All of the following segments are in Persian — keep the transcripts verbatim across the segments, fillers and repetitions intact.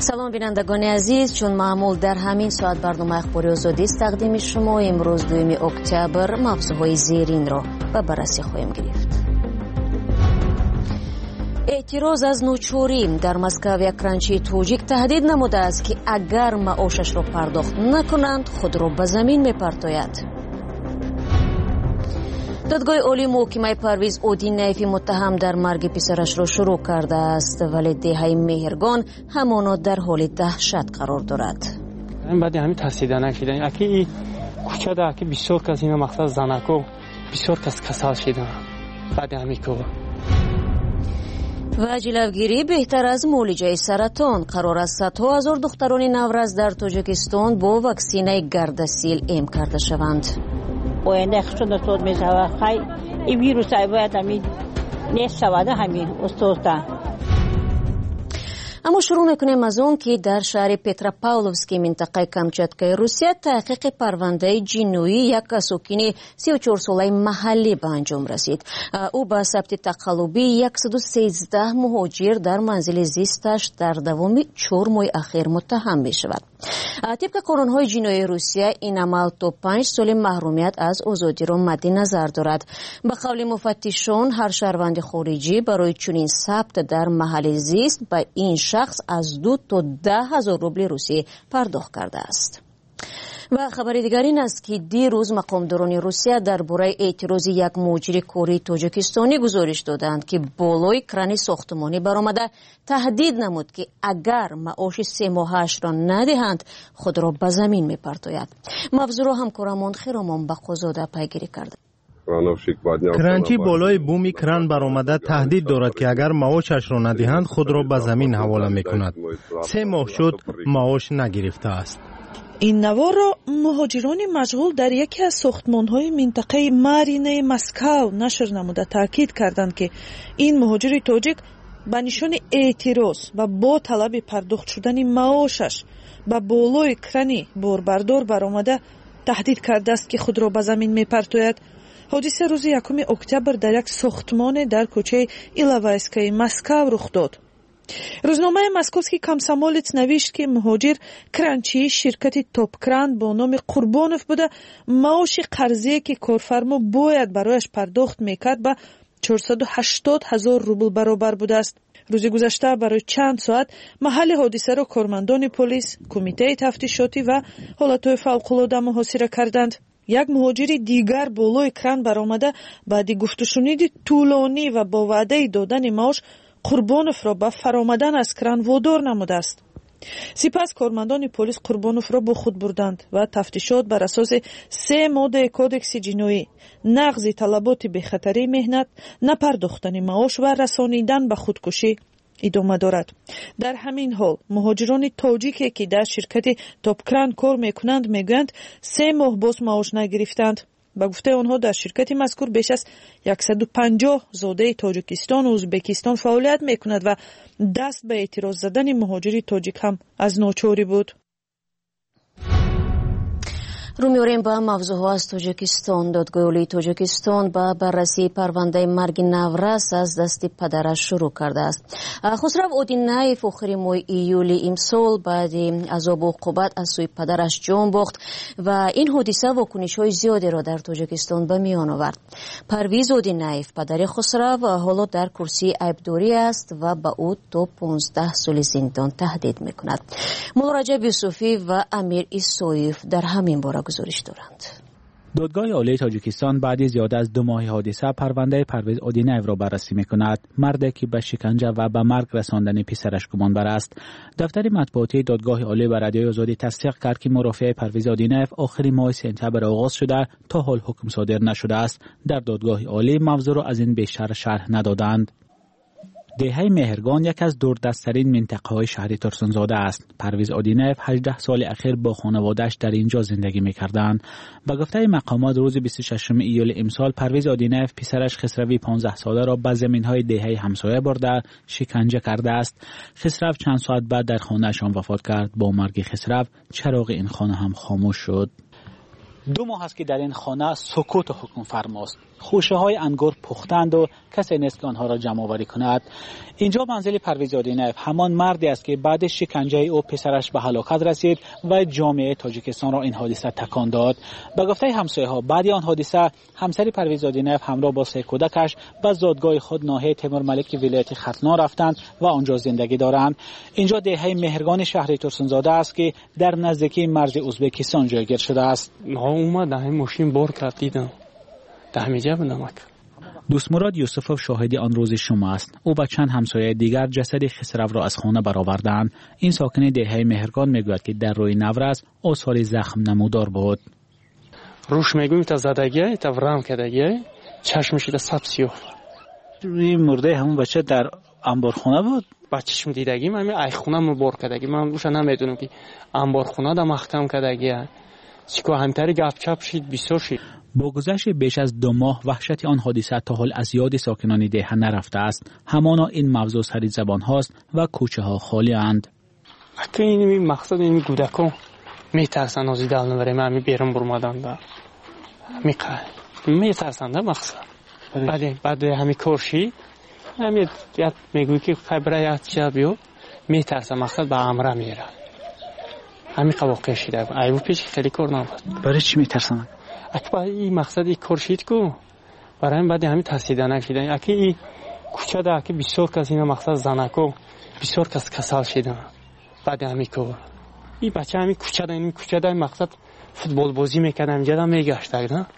سلام بینندگان عزیز، چون معمول در همین ساعت برنامه اخباری آزادی است تقدیم شما. امروز دوم اکتبر موضوعهای زیرین را به بررسی خواهیم گرفت. اعتراض از نوچوری در مسکو. یک کرانچی توجیک تهدید نموده است که اگر معاشش را پرداخت نکنند خود را به زمین میپرتاید. دادگاه عالی محکمه پرویز اودینیف متهم در مرگ پسرش را شروع کرده است، ولی دهه مهرگان همانا در حال دهشت قرار دارد. این بعد همین ترسیده نشدن اکی این کوچه ده که بسیار کس اینا مقصد زنکو بسیار کس کسال شدن بعد همین کو و جلوگیری بهتر از معالجه سرطان. قرار است صدها هزار دختران نورز در تاجیکستان با واکسینه گردسیل ایم کرده شوند. آینده خشونت تود میشود. خیلی این ویروس های باید همین نیست شود همین استوتا. اما شروع میکنیم از اون که در شهر پتروپاولوفسکی منطقه کامچاتکای روسیه تحقیق پرونده جنویی یک ساکن سی و چهار ساله محلی به انجام رسید. او با ثبت تقلبی صد و سیزده مهاجر در منزل زیستش در دوام چهار ماه اخیر متهم می شود. طبق قانون‌های جنایی روسیه این عمل تا پنج سال محرومیت از آزادی را مد نظر دارد. به قول مفتشان هر شهروند خارجی برای چنین ثبت در محل زیست به این شخص از دو تا ده هزار روبل روسی پرداخت کرده است. و خبر دیگر این است که دیروز مقامداران روسیه درباره اعتراض یک مهاجر کره تاجیکستانی گزارش دادند که بالای کران ساختمانی برآمده تهدید نمود که اگر معاش سه ماهش را ندهند خود را به زمین میپرتاید. موضوع را همکارمان خیرامان بقازاده پیگیری کرده. کرانچی بالای بومی کران برآمده تهدید دارد که اگر معاشش را ندهند خود را به زمین حواله میکند. سه ماه شد معاش نگرفته است. این نوار را مهاجران مشغول در یکی از ساختمان‌های منطقه مارینه مسکو نشر نموده تاکید کردند که این مهاجر تاجیک به نشان اعتراض و با طلب پرداخت شدن معاشش به بالای کرانی باربردار برآمده تهدید کرده است که خود را به زمین میپرتاید. حادثه روز یکم اکتبر در یک ساختمان در کوچه ایلاوایسکای مسکو رخ داد. روزنامه مسکووسکی کامسомолец نوشت که مهاجر کرانچی شرکت توپ کران با نام قربانوف بوده معاش قرضی که کارفرما باید برایش پرداخت میکرد به چهارصد و هشتاد هزار روبل برابر بوده است. روز گذشته برای چند ساعت محل حادثه را کارمندان پلیس، کمیته تفتیشاتی و حالتهای فوق‌العاده محاصره کردند. یک مهاجر دیگر بالای کران برآمده بعد گفتشنید طولانی و با وعده دادن معاش قربانوف را به فرآمدن از کران وادار نموده است. سپس کارمندان پلیس قربانوف را با خود بردند و تفتیشات بر اساس سه ماده کودکس جنایی، نقض طلبات بخطری مهنت، نپرداختن معاش و رسانیدن به خودکشی ادامه دارد. در همین حال مهاجران تاجیکی که در شرکت توپ کران کار میکنند میگویند سه ماه باز معاش نگرفتند. با گفته آنها در شرکت مذکور بیش از صد و پنجاه زاده تاجیکستان و ازبکستان فعالیت میکند و دست به اعتراض زدن مهاجری تاجیک هم از ناچاری بود. رو می‌آوریم به موضوع از تاجیکستان. دادگاه عالی تاجیکستان با بررسی پرونده مرگ نورس از دست پدرش شروع کرده است. خسرو اودینیف آخر ماه ایول امسال بعد عذاب و عقوبت از سوی پدرش جان باخت و این حادثه واکنش‌های زیادی را در تاجیکستان به میان آورد. پرویز اودینیف پدر خسرو حالا در کرسی عیبداری است و به او تا پانزده سال زندان تهدید می‌کند. مولا رجب یوسفی و امیر ایسایف در همین باره گزارش دارند. دادگاه عالی تاجیکستان بعد زیاده از دو ماه حادثه پرونده پرویز اودینیف را بررسی می‌کند. مردی که به شکنجه و به مرگ رساندن پسرش گمانبر است. دفتر مطبوعاتی دادگاه عالی بر رادیوی آزادی تصدیق کرد که مرافعه پرویز اودینیف آخر ماه سپتامبر آغاز شده تا حال حکم صادر نشده است. در دادگاه عالی موضوع را از این بیشتر شرح ندادند. دهه مهرگان یک از دوردست‌ترین منطقه‌های شهر ترسونزاده است. پرویز اودینیف هجده سال اخیر با خانواده‌اش در اینجا زندگی می‌کردند. به گفته مقامات روز بیست و ششم ایول امسال پرویز اودینیف پسرش خسروی پانزده ساله را به زمین‌های دهه همسایه برده شکنجه کرده است. خسرو چند ساعت بعد در خانه‌شان وفات کرد. با مرگ خسرو چراغ این خانه هم خاموش شد. دو ماه است که در این خانه سکوت حکم فرماست. خوشه های انگور پختند و کسی نیست که آنها را جمع آوری کند. اینجا منزل پرویز آدینف، همان مردی است که بعد شکنجه او پسرش به هلاکت رسید و جامعه تاجیکستان را این حادثه تکان داد. به گفته همسایه ها بعد آن حادثه همسر پرویز آدینف همراه با سه کودکش به زادگاه خود ناحیه تیمورملک ولایت ختلان رفتند و آنجا زندگی دارند. اینجا دهه مهرگان شهر ترسنزاده است که در نزدیکی مرز ازبکستان جایگیر شده است. ما اومدن ماشین بار کردیدم همینجا بودم. دوست مراد یوسفوف شاهد آن روز شما است. او با چند همسایه دیگر جسد خسرو را از خانه برآوردند. این ساکن دهه مهرگان میگوید که در روی نورز آثار زخم نمودار بود. روش میگویم تا زدگی تا ورم کردگی چشمش تا سب سیاه. این مرده همون بچه در انبارخانه بود. بچه‌شم دیدگی من ای خونه مو بار کردگی من روش نمیدونم که انبارخانه دا محکم کردگی. چیکو همتری گپ چپ شید بیسور شید. با گذشت بیش از دو ماه وحشت آن حادثه تا حال از یاد ساکنان دهه نرفته است. همانا این موضوع سری زبان هاست و کوچه ها خالی اند. اگه این مقصد این کودکان میترسن از دل نبریم همی بیرون برمادن دا میقه میترسن دا مقصد بعد بعد همی کورشی همی یاد میگوی که خبره یاد چه بیو میترسن مقصد به امره میره همی قواقع شیده ایو پیش خیلی کار نبود. برای چی میترسن؟ اگه این مقصد این کورشید کو برای این بعد همی ترسیده نشیدن. اگه این کوچه دا که بسیار کس این مقصد زنکو بسیار کس کسال شیدن بعد همی کو این بچه همی کوچه دا این کوچه دا مقصد فوتبال بازی میکرد همینجا دا میگشتگ نه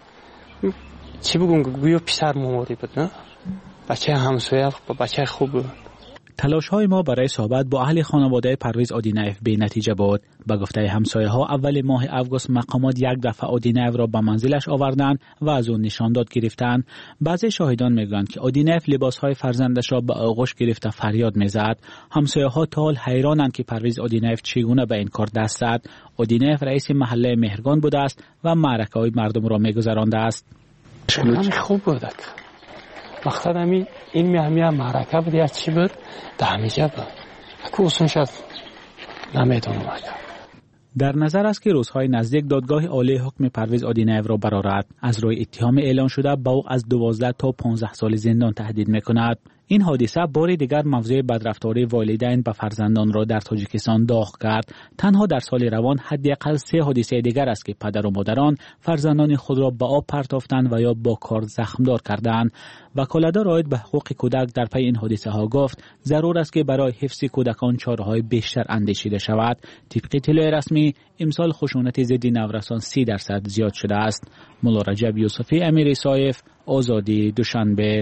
چی بگون گویا پسر مماری بود نه بچه همسایه بچه خوب بود. تلاش های ما برای صحبت با اهل خانواده پرویز آدینف بی نتیجه بود. به گفته همسایه ها اول ماه اوگوست مقامات یک دفعه آدینف را به منزلش آوردند و از اون نشانداد گرفتند. بعضی شاهدان میگویند که آدینف لباس های فرزندش را به آغوش گرفته فریاد میزد. همسایه ها تا حال حیرانند که پرویز آدینف چگونه به این کار دست زد. آدینف رئیس محله مهرگان بوده است و معرکه های مردم را میگذرانده است. همین خوب بود. مقصد همین این میهمی هم معرکه بود یا چی بود ده همیجه بود اکو اصلا شد نمیدونم اکو. در نظر است که روزهای نزدیک دادگاه عالی حکم پرویز آدینف را برآورد. از روی اتهام اعلان شده با او از دوازده تا پانزده سال زندان تهدید میکند. این حادثه بار دیگر موضوع بدرفتاری والدین به فرزندان را در تاجیکستان داغ کرد. تنها در سال روان حداقل سه حادثه دیگر است که پدر و مادران فرزندان خود را به آب پرتافتند و یا با کار زخمدار کردند. وکالتدار عاید به حقوق کودک در پی این حادثه ها گفت ضرور است که برای حفظ کودکان چاره‌های بیشتر اندیشیده شود. طبق اطلاع رسمی امسال خشونت ضد نورسان سی درصد زیاد شده است. مولا رجب یوسفی، امیر سایف، آزادی، دوشنبه.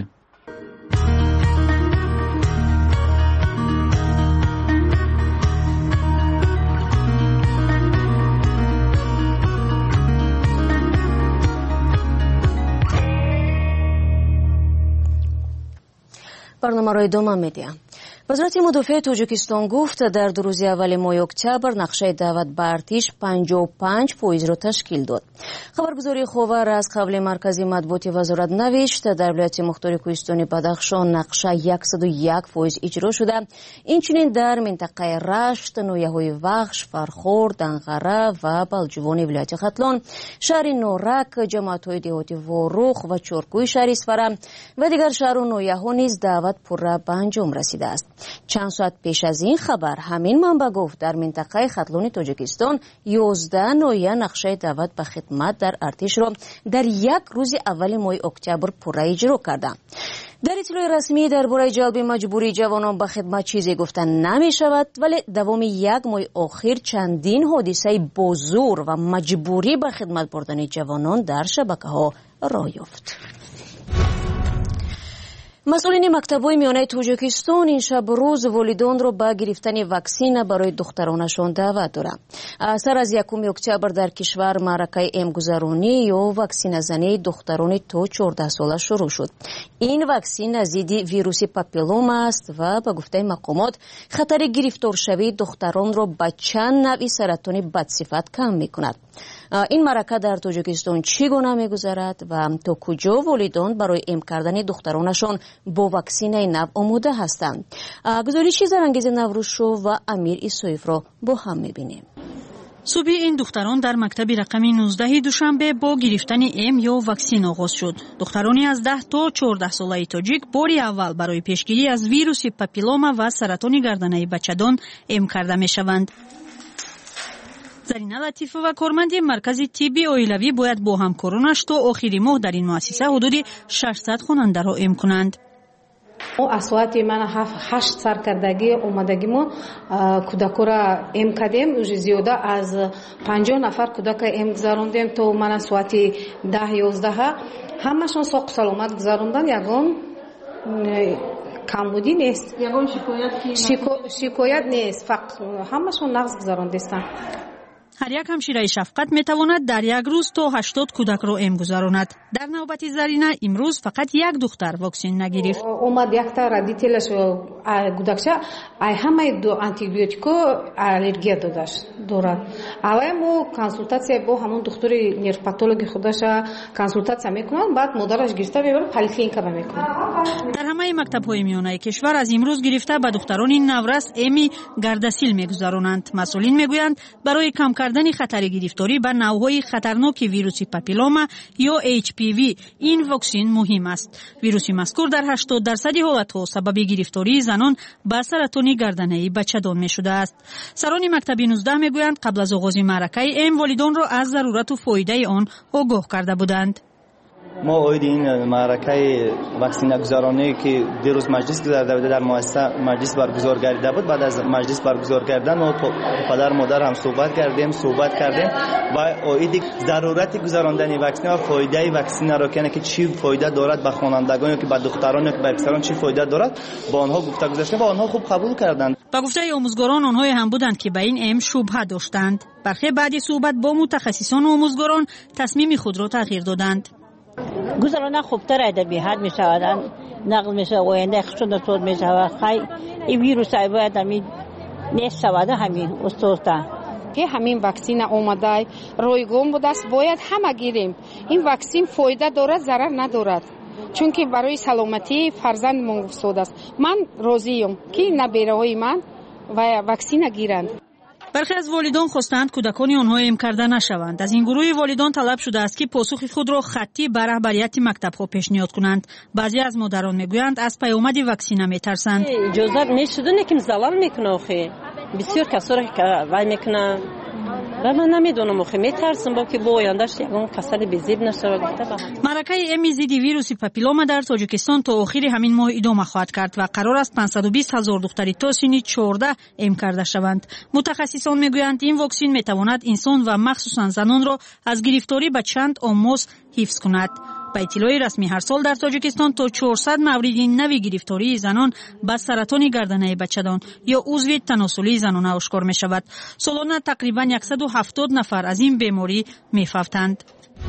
برنامه را ادامه می‌دیم. وزارت مدافع تاجیکستان گفت در دو روز اول ماه اکتبر نقشه دعوت به ارتش پنجاه و پنج پویز را تشکیل داد. خبرگزاری خاور از قبل مرکزی مطبوعات وزارت نوشت در ولایت مختار کوهستانی بدخشان نقشه صد و یک پویز اجرا شده. اینچنین در منطقه رشت، نویه‌های وخش، فرخور، دنغره و بلجوان ولایت ختلان، شهر نورک، جماعت‌های دهاتی واروخ و چورکوی شهر اسفره و دیگر شهر و نویه‌ها نیز دعوت پورا به انجام رسیده است. چند ساعت پیش از این خبر همین منبع گفت در منطقه ختلان تاجیکستان یازده نویه نقشه دعوت به خدمت در ارتش را در یک روز اول ماه اکتبر پورا اجرا کردند. در اطلاع رسمی درباره جلب مجبوری جوانان به خدمت چیزی گفتن نمی شود، ولی دوام یک ماه اخیر چندین حادثه بزرگ و مجبوری به خدمت بردن جوانان در شبکه ها راه یافت. مسئولین مکتب‌های میانه تاجیکستان این شب روز والدان را به گرفتن واکسن برای دخترانشان دعوت دارند. سر از یکم اکتبر در کشور معرکه امگذرانی یا واکسن زنی دختران تا چهارده ساله شروع شد. این واکسن ضد ویروس پاپیلوم است و به گفته مقامات خطر گرفتار شوی دختران را به چند نوع سرطان بدصفت کم می‌کند. این معرکه در تاجیکستان چگونه می‌گذرد و تا کجا والدان برای ام کردن دخترانشان با واکسن نو آماده هستند؟ گزارش زرانگیز نوروز شو و امیر ایسویف را با هم می‌بینیم. صبح این دختران در مکتب رقم نوزده دوشنبه با گرفتن ام یا واکسن آغاز شد. دخترانی از ده تا چهارده ساله تاجیک باری اول برای پیشگیری از ویروس پاپیلوما و سرطان گردنه بچه‌دان ام کرده می شوند. زرینه لطیفه و کارمند مرکز طبی اویلوی باید با همکارانش تا آخر ماه در این مؤسسه حدود ششصد خواننده را ام کنند. ما اصوات من هشت سرکردگی اومدگی ما کودک را ام کردیم. اوج زیاده از پنجاه نفر کودک ام گذاروندیم تو من اصوات ده یازده همشون ساق سلامت گذاروندن. یگان کمبودی نیست، یگان شکایت شکایت نیست، فقط همشون نقص گذاروندستن. هر یک همشیره شفقت میتواند در یک روز تا هشتاد کودک را ام گذراند. در نوبت زرینه امروز فقط یک دختر واکسن نگرفت. اومد یک تا ردیتلش کودکچه ای همه دو آنتی بیوتیکو الرژی دادش دارد. اول ما کنسولتاسیون با همون دکتر نرپاتولوژی خودش کنسولتاسیون میکنن، بعد مادرش گرفته میبره پلیکلینیک را میکنه. در همه مکتب‌های میانه کشور از امروز گرفته به دختران نورست امی گردسیل میگذرانند. مسئولین میگویند برای کم کردن خطر گرفتاری به نوع‌های خطرناک ویروس پاپیلوما یا اچ پی وی این واکسن مهم است. ویروس مذکور در هشتاد درصد حالت‌ها سبب گرفتاری زنان به سرطان گردنه بچه‌دان می‌شده است. سران مکتب نوزده میگویند قبل از آغاز معرکه ام والدان را از ضرورت و فایده آن آگاه کرده بودند. ما اوید این معرکه واکسینه گذارانه که دیروز مجلس گذارده بود در مؤسسه مجلس برگزار گردیده بود. بعد از مجلس برگزار کردن ما پدر مادر هم صحبت کردیم صحبت کردیم و اوید ضرورت گذراندن واکسن و فایده واکسن را که چی فایده دارد به خوانندگان که به دختران که به پسران چی فایده دارد با آنها گفته گذاشتیم و آنها خوب قبول کردند. با گفته آموزگاران آنها هم بودند که به این ام شبهه داشتند. برخی بعد صحبت با متخصصان و آموزگاران تصمیم خود را تغییر دادند. گذرانه خوبتر ادبیات می شود، نقل می شود، آینده خشون تود می شود. خیلی این ویروس ای باید همین نیست شود همین استوتا که همین واکسن اومده رایگان بوده است باید همه گیریم. این واکسن فایده دارد ضرر ندارد، چون که برای سلامتی فرزند من افسوده است. من راضیم که نبیرهای من و واکسن گیرند. برخی از والدان خواستند کودکان آنها ام کرده نشوند. از این گروه والدان طلب شده است که پاسخ خود را خطی به رهبریت مکتب‌ها پیشنهاد کنند. بعضی از مادران میگویند از پیامد واکسن میترسند. اجازه نمیشدونه که زلال میکنه آخه بسیار کسا که وای میکنه و من نمیدونم آخه میترسم با که با آیندهش یگان کسل بزیب نشه. معرکه ام ضد ویروس پاپیلوما در تاجیکستان تا آخر همین ماه ادامه خواهد کرد و قرار است پانصد و بیست هزار دختری تا سن چهارده ام کرده شوند. متخصصان میگویند این واکسن میتواند انسان و مخصوصا زنان را از گرفتاری به چند آموز حفظ کند. به اطلاع رسمی هر سال در تاجیکستان تا چهارصد مورد نوی گرفتاری زنان به سرطان گردنه بچه‌دان یا عضو تناسلی زنانه آشکار می شود. سالانه تقریبا صد و هفتاد نفر از این بیماری می فوتند.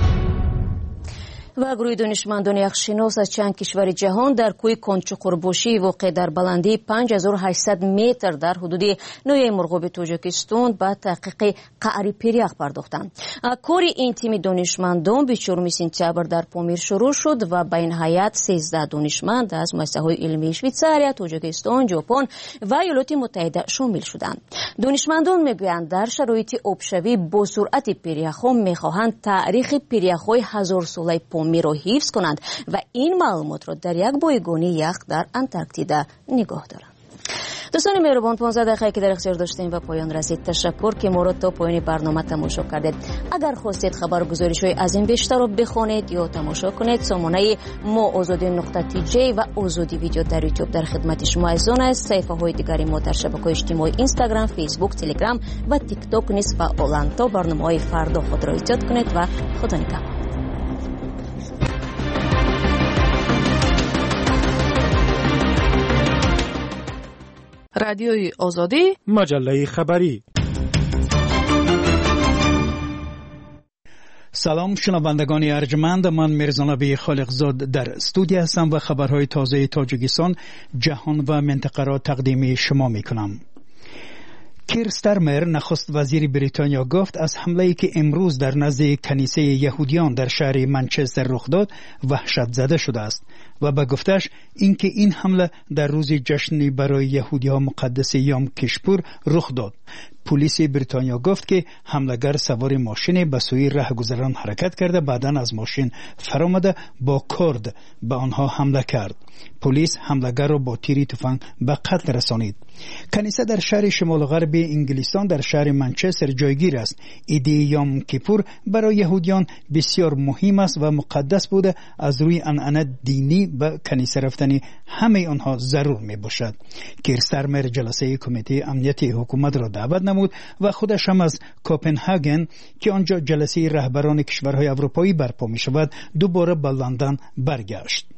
و گروه دانشمندان یخشناس از چند کشور جهان در کوه کنچقرباشی واقع در بلندی پنج هزار و هشتصد متر در حدود ناحیه مرغوب تاجیکستان به تحقیق قعر پیریخ پرداختند. کار این تیم دانشمندان بیست سپتامبر در پامیر شروع شد و به این هیئت سیزده دانشمند از مؤسسه‌های علمی شویتزاریا، تاجیکستان، ژاپن و ایالات متحده شامل شدند. دانشمندان میگویند در شرایط آبشوی با سرعت پیریخ‌ها می‌خواهند تاریخ پیریخ‌های هزار ساله می رو حفظ کنند و این معلومات را در یک بایگانی یخ در انتارکتیدا نگاه دارند. دوستان مهربان، پانزده دقیقه که در اختیار داشتیم و پایان رسید. تشکر که ما را تا پایان برنامه تماشا کردید. اگر خواستید خبرگزاری‌های از این بیشتر را بخوانید یا تماشا کنید، سامانه ما آزادی نقطه تی جی و آزادی ویدیو در یوتیوب در خدمت شما عزیزان است. صفحه‌های دیگری ما در شبکه‌های اجتماعی اینستاگرام، فیسبوک، تلگرام و تیک تاک نیز فعالند. تا برنامه‌های فردا خود را ایجاد کنید و خدا نگهدار. رادیوی آزادی، مجله خبری. سلام شنوندگان ارجمند، من میرزانبی خالقزاد در استودیو هستم و خبرهای تازه تاجیکستان، جهان و منطقه را تقدیم شما میکنم. کیر ستارمر نخست وزیر بریتانیا گفت از حمله‌ای که امروز در نزد کنیسه یهودیان در شهر منچستر رخ داد وحشت زده شده است و به گفتش اینکه این حمله در روز جشنی برای یهودی‌ها مقدس یوم کیپور رخ داد. پلیس بریتانیا گفت که حمله‌گر سوار ماشین به سوی رهگذران حرکت کرده، بعداً از ماشین فرآمده با کرد به آنها حمله کرد. پلیس حمله‌گر را با تیر تفنگ به قتل رسانید. کنیسه در شهر شمال غرب انگلستان در شهر منچستر جایگیر است. عید یوم کیپور برای یهودیان بسیار مهم است و مقدس بوده. از روی عنعنه دینی به کنیسه رفتن همه آنها ضرور می باشد. کیر ستارمر جلسه کمیته امنیتی حکومت را دعوت نمود و خودش هم از کوپنهاگن که آنجا جلسه رهبران کشورهای اروپایی برپا می شود دوباره به لندن برگشت.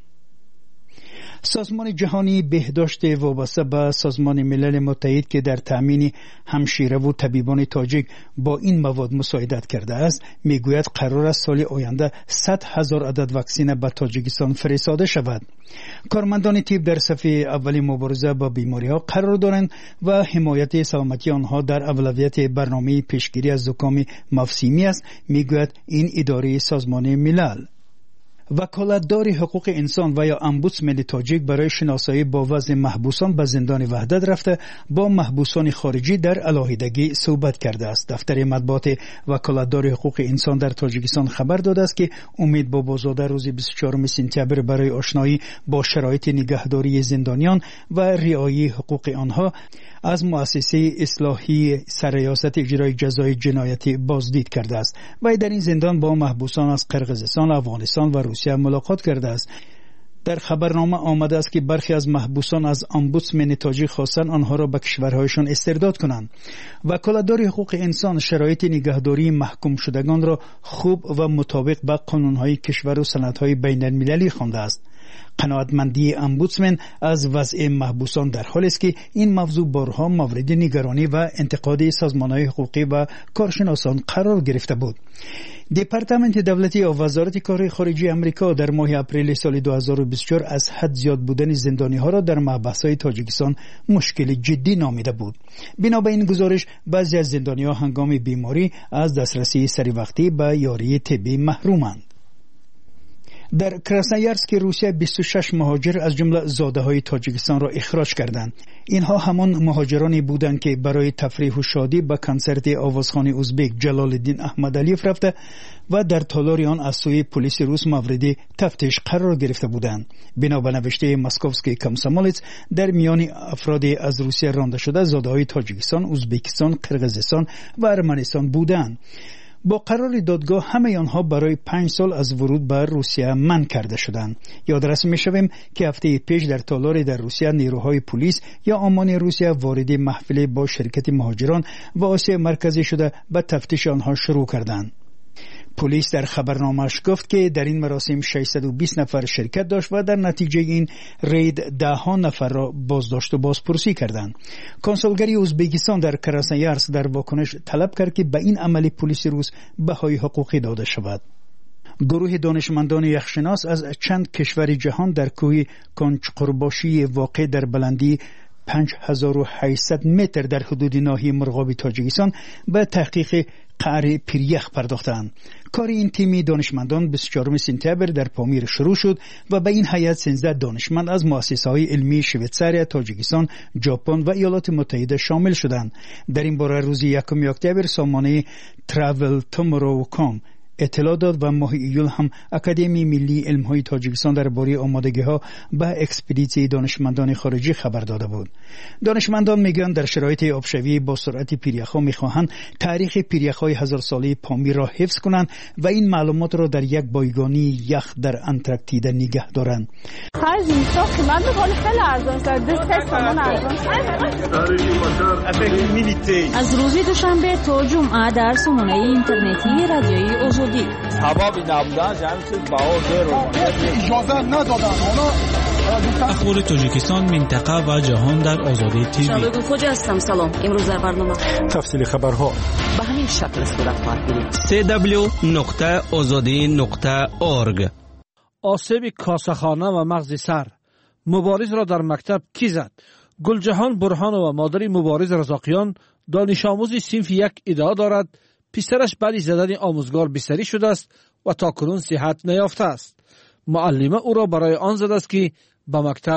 سازمان جهانی بهداشت وابسته به سازمان ملل متحد که در تامین همشیره و طبیبان تاجیک با این مواد مساعدت کرده است میگوید قرار است سال آینده صد هزار عدد واکسن به تاجیکستان فرستاده شود. کارمندان طب در صف اول مبارزه با بیماری ها قرار دارند و حمایت سلامتی آنها در اولویت برنامه پیشگیری از زکام موسمی است، میگوید این اداره سازمان ملل. وکالتدار حقوق انسان و یا امبودسمن تاجیک برای شناسایی با وضع محبوسان به زندان وحدت رفته با محبوسان خارجی در علاهیدگی صحبت کرده است. دفتر مطبوعات وکالتدار حقوق انسان در تاجیکستان خبر داده است که امید بابازاده روز بیست و چهارم سپتامبر برای آشنایی با شرایط نگهداری زندانیان و رعایت حقوق آنها از مؤسسه اصلاحی سرریاست اجرای جزای جنایتی بازدید کرده است و در این زندان با محبوسان از قرقیزستان، افغانستان و روسیه ملاقات کرده است. در خبرنامه آمده است که برخی از محبوسان از امبودسمن تاجیک خواستند آنها را به کشورهایشان استرداد کنند. وکالتدار حقوق انسان شرایط نگهداری محکوم شدگان را خوب و مطابق با قانونهای کشور و سندهای بین المللی خوانده است. قناعتمندی امبودسمن از وضع محبوسان در حالی است که این موضوع بارها مورد نگرانی و انتقاد سازمان‌های حقوقی و کارشناسان قرار گرفته بود. دپارتمنت دولتی و وزارت کار خارجه آمریکا در ماه اپریل سال دو هزار و بیست و چهار از حد زیاد بودن زندانی‌ها را در محبس‌های تاجیکستان مشکل جدی نامیده بود. بنابر این گزارش بعضی از زندانی‌ها هنگام بیماری از دسترسی سریع به یاری طبی محرومند. در کراسنویارسک روسیه بیست و شش مهاجر از جمله زاده‌های تاجیکستان را اخراج کردند. اینها همان مهاجرانی بودند که برای تفریح و شادی به کنسرت آوازخوان ازبک جلال الدین احمدعلیف رفته و در تالار آن از سوی پلیس روس مورد تفتیش قرار گرفته بودند. بنابر نوشته مسکوفسکی کامسومولتس در میان افراد از روسیه رانده شده زاده‌های تاجیکستان، ازبکستان، قرقیزستان و ارمنستان بودند. با قرار دادگاه همه آنها برای پنج سال از ورود به روسیه منع کرده شدند. یادرس می‌شویم که هفته پیش در تالار در روسیه نیروهای پلیس یا امان روسیه وارد محفل با شرکت مهاجران و آسیا مرکزی شده به تفتیش آنها شروع کردند. پلیس در خبرنامه‌اش گفت که در این مراسم ششصد و بیست نفر شرکت داشت و در نتیجه این رید ده ها نفر را بازداشت و بازپرسی کردند. کنسولگری ازبکستان در کراسنویارسک در واکنش طلب کرد که به این عمل پلیس روس بهای حقوقی داده شود. گروه دانشمندان یخشناس از چند کشور جهان در کوه کنچقرباشی واقع در بلندی پنج هزار و هشتصد متر در حدود ناحیه مرغابی تاجیکستان به تحقیق قعر پیریخ پرداختند. کار این تیمی دانشمندان بیست و چهارم سپتامبر در پامیر شروع شد و به این هیئت سیزده دانشمند از مؤسسه‌های علمی شویتزاریا، تاجیکستان، ژاپن و ایالات متحده شامل شدند. در این باره روز یکم اکتبر سامانه تراول تومورو کام اطلاع داد و ماه ایول هم اکادمی ملی علم‌های تاجیکستان درباره آمادگی‌ها به اکسپدیسیون دانشمندان خارجی خبر داده بود. دانشمندان میگن در شرایط آبشوی با سرعت پیریخ‌ها می‌خواهند تاریخ پیریخ‌های هزار ساله پامیر را حفظ کنند و این معلومات را در یک بایگانی یخ در انتارکتیدا نگه دارند. از روز دوشنبه تا جمعه در سامانه اینترنتی رادیوی آزادی سببی نبودن جمعی چیز باور رو اجازه ندادن. اخبار تاجیکستان، منطقه و جهان در آزادی تیوی. شبگو خوجا هستم. سلام. امروز در برنامه تفصیل خبرها به همین شکل صورت خواهد گرفت. سی دبلیو نقطه آزادی نقطه اورگ. آسیب کاسه‌خانه و مغز سر، مبارز را در مکتب کی زد؟ گلجهان برهان و مادر مبارز رزاقیان دانش آموز صنف یک ادعا دارد پسرش بعد از زدن آموزگار بستری شده است و تاکنون صحت نیافته است. معلمه او را برای آن زده است که به مکتب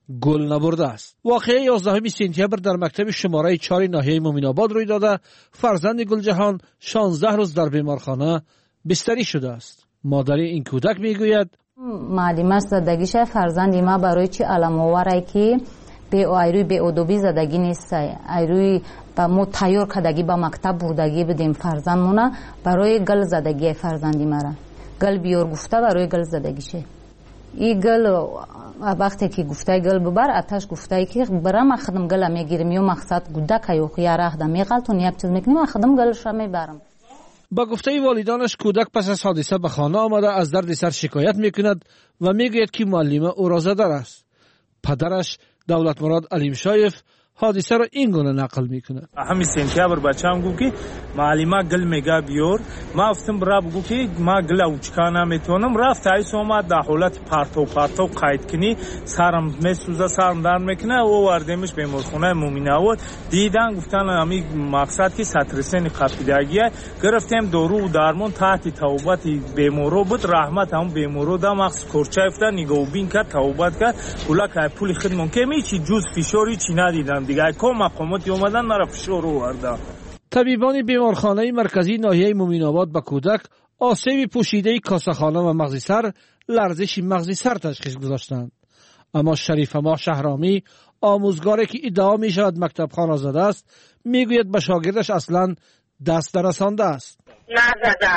گل نبرده است. واقعه یازدهم سپتامبر در مکتب شماره چهار ناحیه مومین آباد روی داده. فرزند گلجهان شانزده روز در بیمارخانه بستری شده است. مادر این کودک میگوید معلمش زدگیش فرزند ما برای چی علم آوره که به ایروی به ادبی زدگی نیست، ایروی با ما تیار کردگی با مکتب بردگی بدیم فرزندمونه برای گل زدگی فرزندی مرا گل بیار گفته برای گل زدگیشه. این گل وقتی که گفته گل ببر آتش گفته که برام خدم گل میگیرم یا مقصد گوده که یو خیاره خدم میغلطون یک چیز میکنیم خدم گلش را میبرم. با گفته والدانش کودک پس از حادثه به خانه آمده از درد سر شکایت میکند و میگوید که معلم او را زده است. پدرش دولت مراد علیم شایف حادثه را این گونه نقل میکنه. همین سپتامبر بچه‌ام گفت که معلمه گل میگه بیار، ما گفتم برا بگو که ما گل اوچکا نمیتونم. رفت ایس اومد در حالت پرتو پرتو قید کنی سرم میسوزه سرم در میکنه و وردیمش بیمارخانه مومین آباد. دیدن گفتن همین مقصد که سترسین قپیدگیه. گرفتیم دارو و درمان تحت توبت بیمارو بود. رحمت هم بیمارو دا مقصد کورچه افته نگاه بین کرد توبت کرد کلا که پول خدمون که می چی جز فشاری چی ندیدم دیگه کم مقاماتی اومدن نرا فشار آورده. طبیبان بیمارخانه مرکزی ناحیه مومین آباد به کودک آسیب پوشیده کاسه‌خانه و مغزی سر، لرزش مغزی سر تشخیص گذاشتند. اما شریف ما شهرامی آموزگاری که ادعا می شود مکتب خانه زده است میگوید به شاگردش اصلا دست نرسانده است. نزدم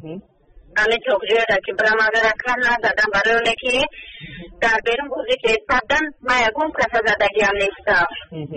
همه چوکجوره که برام اگر اکل نزدم برای اونه که در بیرون بوزی که استبدن ما یکم کسا زدگی هم نیستم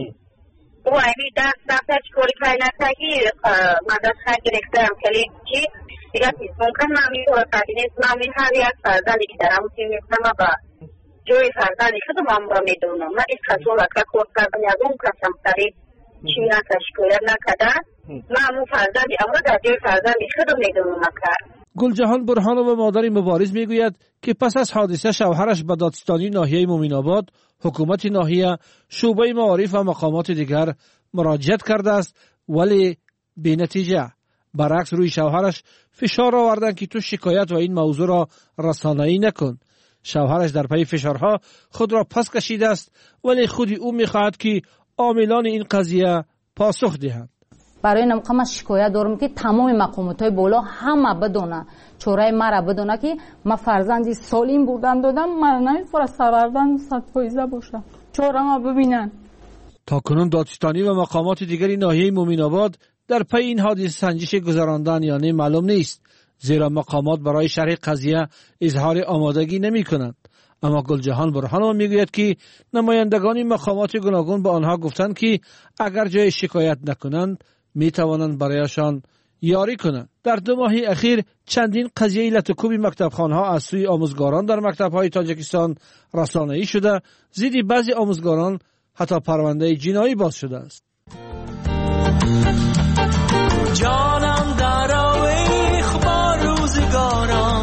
او ایوی دست دفتر چکوری که نستگی مدرس خیلی گرفتم کلی چی دیگه ممکن مامی و فرقی نیست مامی هر یک فرزندی که در همون تیم نیستم با جوی فرزندی خودم هم را میدونم من ایست خصول اکل کورس کردم یکم کسم سری چی نکشکویر نکده من همون فرزندی اما در جوی فرزندی خودم میدونم اکل. گلجهان برهانو و مادر مبارز میگوید که پس از حادثه شوهرش به دادستانی ناحیه مومین آباد، حکومت ناحیه، شعبه معارف و مقامات دیگر مراجعت کرده است ولی بی نتیجه. برعکس روی شوهرش فشار آوردند که تو شکایت و این موضوع را رسانه‌ای نکن. شوهرش در پی فشارها خود را پس کشیده است ولی خودی او میخواهد که عاملان این قضیه پاسخ دهند. برای این مقام شکایت دارم که تمام مقامات بالا همه بدونه چورای مرا بدونه که ما فرزندی سالم بودن دادم من نمیفر سروردن صد فایزه باشم چورا ما ببینن. تا کنون دادستانی و مقامات دیگری ناحیه مومین آباد در پی این حادثه سنجش گذراندن یا نه معلوم نیست، زیرا مقامات برای شرح قضیه اظهار آمادگی نمی کنند. اما گلجهان برهانو میگوید که نمایندگان مقامات گوناگون به آنها گفتند که اگر جای شکایت نکنند می توانند برایشان یاری کنند. در دو ماه اخیر چندین قضیه لطکوب مکتبخانه ها از سوی آموزگاران در مکتب های تاجیکستان رسانه‌ای شده، زیدی بعضی آموزگاران حتی پرونده جنایی باز شده است. جانم در آویخ با روزگاران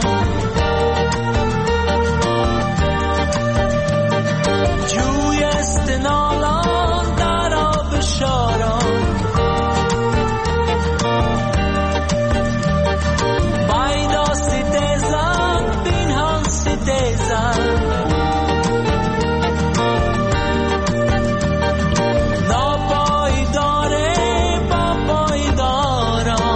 جوی استنالان در آب شاران بایدا ستیزن بینهان ستیزن ناپایداره با پایداران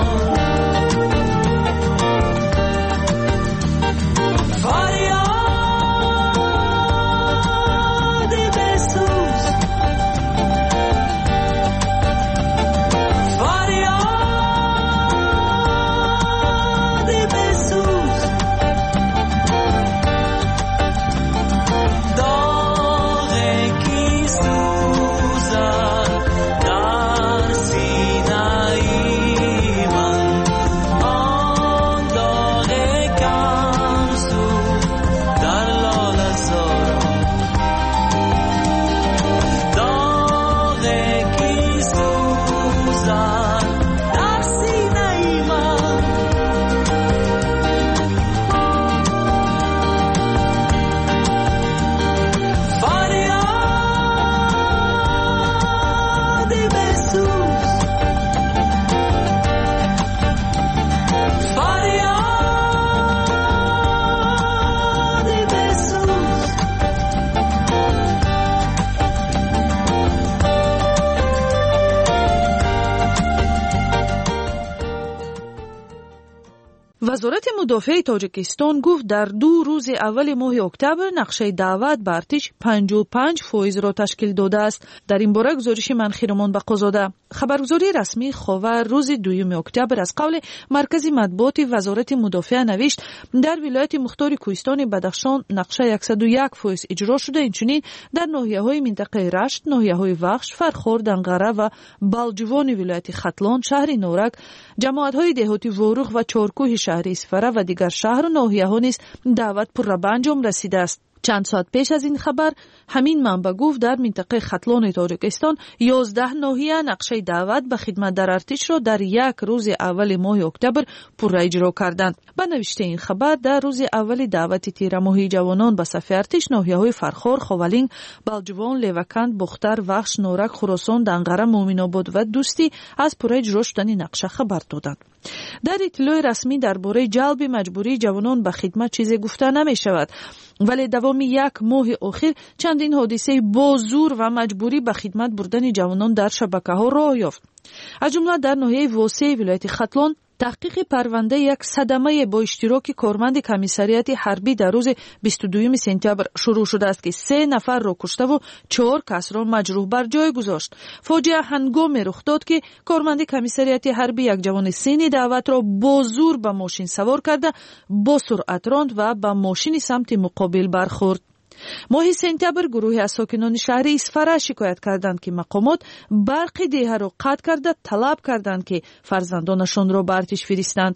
مدافع تاجیکستان گفت در دو روز اول ماه اکتبر نقشه دعوت به ارتش پنجاه و پنج فایز را تشکیل داده است. در این باره گزارش منخیرمان بقازاده. خبرگزاری رسمی خاور روز دوم اکتبر از قول مرکز مطبوعات وزارت مدافع نوشت در ولایت مختار کوهستان بدخشان نقشه صد و یک فایز اجرا شده. اینچنین در ناحیه‌های منطقه رشت، ناحیه‌های وخش، فرخور، دنقره و بالجوان ولایت ختلان، شهر نورک، جماعت‌های دهاتی وروغ و چارکوه شهر اسفره و دیگر شهر و ناحیه‌ها نیز دعوت پر به انجام رسیده است. چند ساعت پیش از این خبر همین منبع گفت در منطقه ختلان تاجیکستان یازده ناحیه نقشه دعوت به خدمت در ارتش را در یک روز اول ماه اکتبر پر اجرا کردند. به نوشته این خبر در روز اول دعوت تیر ماهی جوانان به صف ارتش ناحیه‌های فرخار، خاولینگ، بالجوان، لیوکند، بختر، وخش، نورک، خراسان، دنقره، مومن‌آباد و دوستی از پر اجرا شدن نقشه خبر دادند. در اطلاع رسمی درباره جلب مجبوری جوانان به خدمت چیزی گفته نمی شود، ولی دوام یک ماه اخیر چندین حادثه با زور و مجبوری به خدمت بردن جوانان در شبکه‌ها راه یافت. از جمله در ناحیه واسع ولایت ختلان تحقیق پرونده یک صدمه با اشتراک کارمند کمیسریات حربی در روز بیست و دوم سپتامبر شروع شده است که سه نفر را کشته و چهار کس را مجروح بر جای گذاشت. فاجعه هنگام رخ داد که کارمند کمیسریات حربی یک جوان سین دعوت را با زور به ماشین سوار کرده با سرعت راند و به ماشین سمت مقابل برخورد. ماه سپتامبر گروهی از ساکنان شهر اسفره شکایت کردند که مقامات برق دیه را قطع کرده طلب کردند که فرزندانشان را به ارتش فرستند.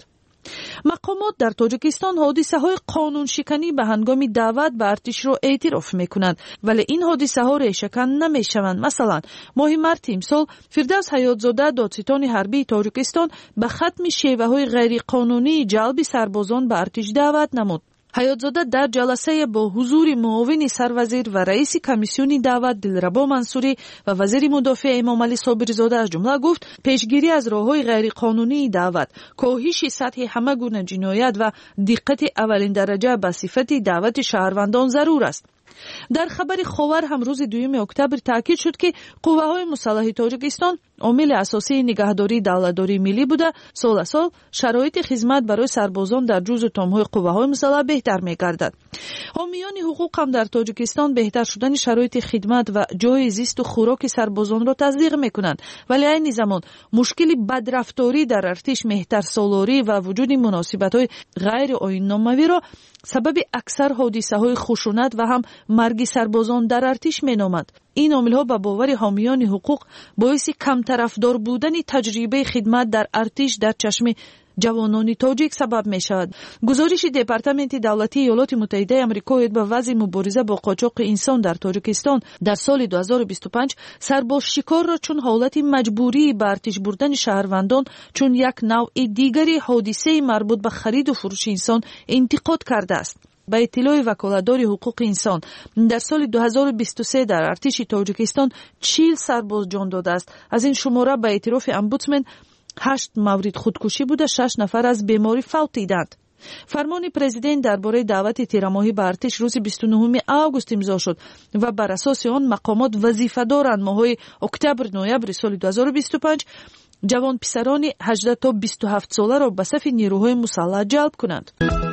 مقامات در تاجیکستان حادثه های قانون شکنی به هنگام دعوت به ارتش را اعتراف میکنند، ولی این حادثه ها ریشه‌کن نمیشوند. مثلا ماه مارس امسال فردوس حیاتزاده دادستان حربی تاجیکستان به ختم شیوه های غیر قانونی جلب سربازان به ارتش دعوت نمود. حیاتزاده در جلسه با حضور معاون سروزیر و رئیس کمیسیون دعوت دلربا منصوری و وزیر مدافع امام علی صابرزاده از جمله گفت پیشگیری از راه‌های غیر قانونی دعوت، کاهش سطح همه گونه جنایت و دقت اولین درجه به صفت دعوت شهروندان ضرور است. در خبر خاور هم روز دوم اکتبر تاکید شد که قوه‌های مسلح تاجیکستان عامل اساسی نگهداری دولتداری ملی بوده. سال سال شرایط خدمت برای سربازان در جزء تام‌های قوه‌های مسلح بهتر می‌گردد. حامیان حقوق هم در تاجیکستان بهتر شدن شرایط خدمت و جای زیست و خوراک سربازان را تصدیق می‌کنند، ولی عین زمان مشکل بدرفتاری در ارتش، مهتر سالاری و وجود مناسبت‌های غیر آیین‌نامه‌ای را سبب اکثر حادثه‌های خشونت و هم مرگ سربازان در ارتش می‌نامند. این عامل‌ها به باور حامیان حقوق باعث کم طرفدار بودن تجربه خدمت در ارتش در چشم جوانان تاجیک سبب می شود. گزارش دپارتمنت دولتی ایالات متحده آمریکا به وضع مبارزه با قاچاق انسان در تاجیکستان در سال دو هزار و بیست و پنج سرباز شکار را چون حالت مجبوری به ارتش بردن شهروندان چون یک نوع دیگری حادثه مربوط به خرید و فروش انسان انتقاد کرده است. به اطلاع وکالتدار حقوق انسان در سال دو هزار و بیست و سه در ارتش تاجیکستان چهل سرباز جان داده است. از این شماره به اعتراف امبودسمن هشت مورد خودکشی بوده، شش نفر از بیماری فوت دیدند. فرمان پرزیدنت درباره دعوت تیرماهی به ارتش روز بیست و نهم آگوست امضا شد و بر اساس آن مقامات وظیفه دارند ماه‌های اکتبر نوامبر سال دو هزار و بیست و پنج جوان پسران هجده تا بیست و هفت ساله را به صف نیروهای مسلح جلب کنند.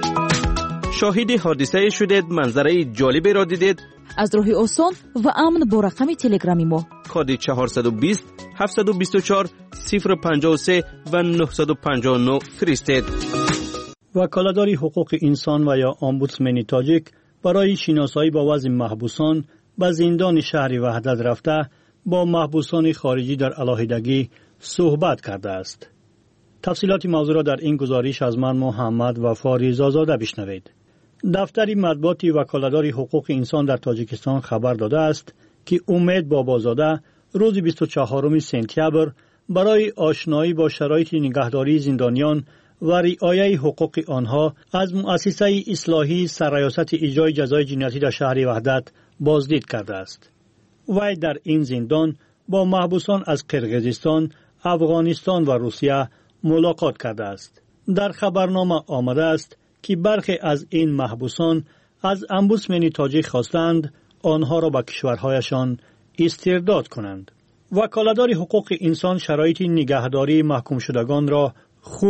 شاهد حادثه شدید، منظره جالبی را دیدید؟ از راه آسان و امن با رقم تلگرامی ما کد چهارصد و بیست هفتصد و بیست و چهار صفر پنجاه و سه و نهصد و پنجاه و نه فرستید. وکالتدار حقوق انسان و یا امبودسمن تاجیک برای شناسایی با وضع محبوسان به زندان شهر وحدت رفته با محبوسان خارجی در علیحدگی صحبت کرده است. تفصیلات موضوع را در این گزارش از من محمد وفا رضازاده بشنوید. دفتر مطبوعات وکالتدار حقوق انسان در تاجیکستان خبر داده است که امید بابازاده روز بیست و چهارم سپتامبر برای آشنایی با شرایط نگهداری زندانیان و رعایت حقوق آنها از مؤسسه اصلاحی سرریاست اجرای جزای جنایتی در شهر وحدت بازدید کرده است. وی در این زندان با محبوسان از قرقیزستان، افغانستان و روسیه ملاقات کرده است. در خبرنامه آمده است که برخی از این محبوسان از امبودسمن تاجیک خواستند آنها را به کشورهایشان استرداد کنند. وکالتدار حقوق انسان شرایط نگهداری محکوم شدگان را خوب